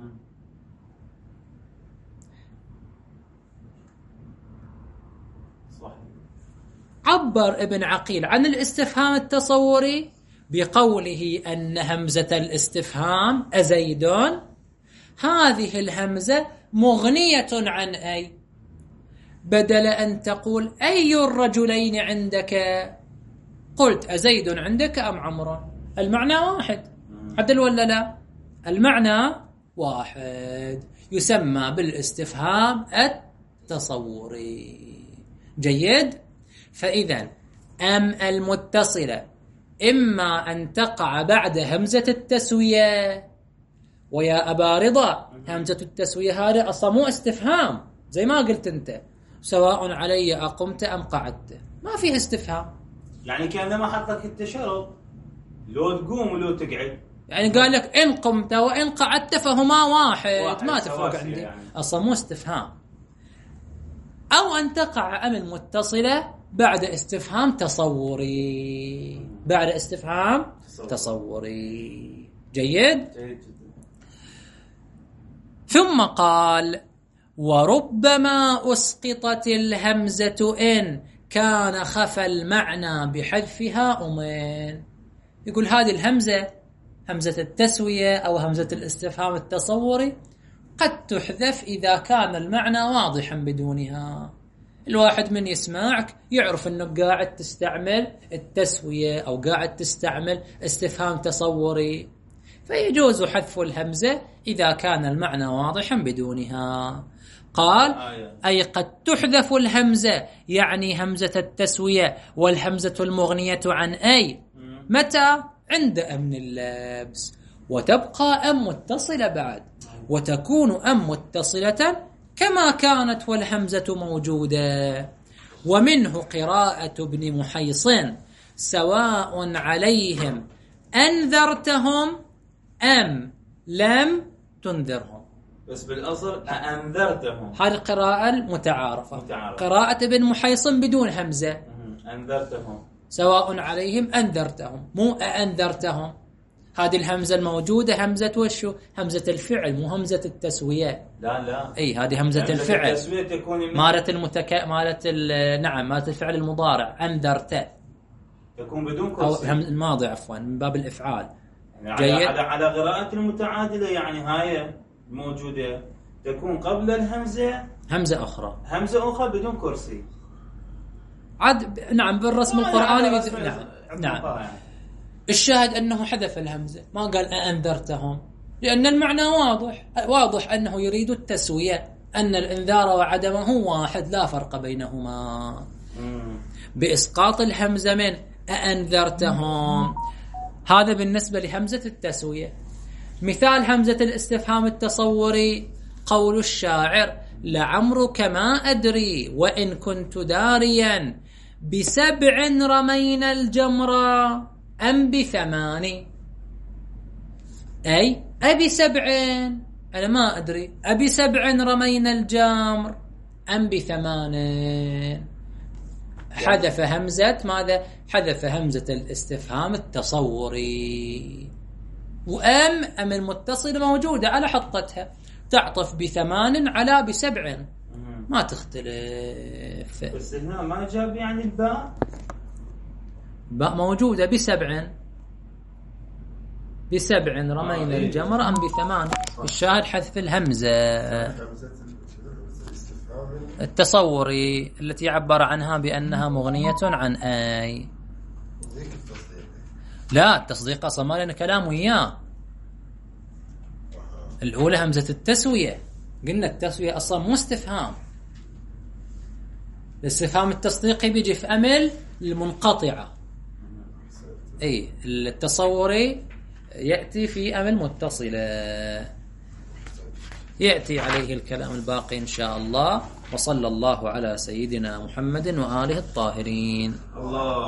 عبر ابن عقيل عن الاستفهام التصوري بقوله أن همزة الاستفهام أزيدون، هذه الهمزة مغنية عن أي، بدل أن تقول أي الرجلين عندك قلت أزيد عندك أم عمرو. المعنى واحد، عدل ولا لا؟ المعنى واحد، يسمى بالاستفهام التصوري. جيد؟ فإذا أم المتصلة إما أن تقع بعد همزة التسوية، ويا أبا رضا همزة التسوية هذا أصلا مو استفهام زي ما قلت أنت، سواء علي أقمت أم قعدت، ما فيه استفهام. يعني كأنما حطك التشرط، لو تقوم ولو تقعد، يعني قال لك إن قمت وإن قعدت فهما واحد ما تفرق عندي يعني. أصلا مو استفهام. أو أن تقع أم المتصلة بعد استفهام تصوري، بعد استفهام تصوري. جيد؟ ثم قال وربما أسقطت الهمزة إن كان خفى المعنى بحذفها أمين. يقول هذه الهمزة، همزة التسوية أو همزة الاستفهام التصوري، قد تحذف إذا كان المعنى واضحا بدونها. الواحد من يسمعك يعرف أنك قاعد تستعمل التسوية أو قاعد تستعمل استفهام تصوري، فيجوز حذف الهمزة إذا كان المعنى واضحا بدونها. قال أي قد تحذف الهمزة، يعني همزة التسوية والهمزة المغنية عن أي، متى؟ عند أمن اللبس، وتبقى أم متصلة بعد، وتكون أم متصلة كما كانت والهمزة موجودة. ومنه قراءة ابن محيصن سواء عليهم أنذرتهم أم لم تنذرهم. بس بالأصل أنذرتهم، هذه القراءة المتعارفة. قراءة ابن محيصن بدون همزة، أنذرتهم سواء عليهم أنذرتهم مو أنذرتهم. هذه الهمزة الموجودة همزة وشو؟ همزة الفعل مو همزة التسوية. لا اي هذه همزة الفعل. التسوية تكون مالت نعم مالت الفعل المضارع أنذرت تكون بدون كرسي أو الماضي عفوا من باب الإفعال. يعني على قراءة المتعادلة يعني هاي موجودة تكون قبل الهمزة همزة أخرى بدون كرسي عاد. نعم بالرسم القرآني نعم. الشاهد أنه حذف الهمزة ما قال أنذرتهم لأن المعنى واضح أنه يريد التسوية أن الإنذار وعدمه واحد لا فرق بينهما بإسقاط الهمزة من أنذرتهم. هذا بالنسبة لهمزة التسوية. مثال همزة الاستفهام التصوري قول الشاعر لعمرك ما أدري وإن كنت داريا بسبع رمينا الجمر أم ب8 أي أبي 7 أنا ما أدري أبي 7 رمينا الجمر أم ب8. حذف همزة ماذا؟ حذف همزة الاستفهام التصوري. وأم المتصل موجودة على حطتها تعطف ب8 على ب7 ما تختلف. بس هنا ما جاب يعني الباء موجودة ب7 رمينا الجمر أم ب8. الشاهد حذف الهمزة التصوري التي عبر عنها بأنها مغنية عن أي. لا التصديق أصلا ما لنا كلام وياه. الأولى همزة التسوية قلنا التسوية أصلا مو استفهام. الاستفهام التصديقي بيجي في أمل المنقطعة. أي التصوري يأتي في أمل متصلة. يأتي عليه الكلام الباقي إن شاء الله. وصلى الله على سيدنا محمد وآله الطاهرين. الله.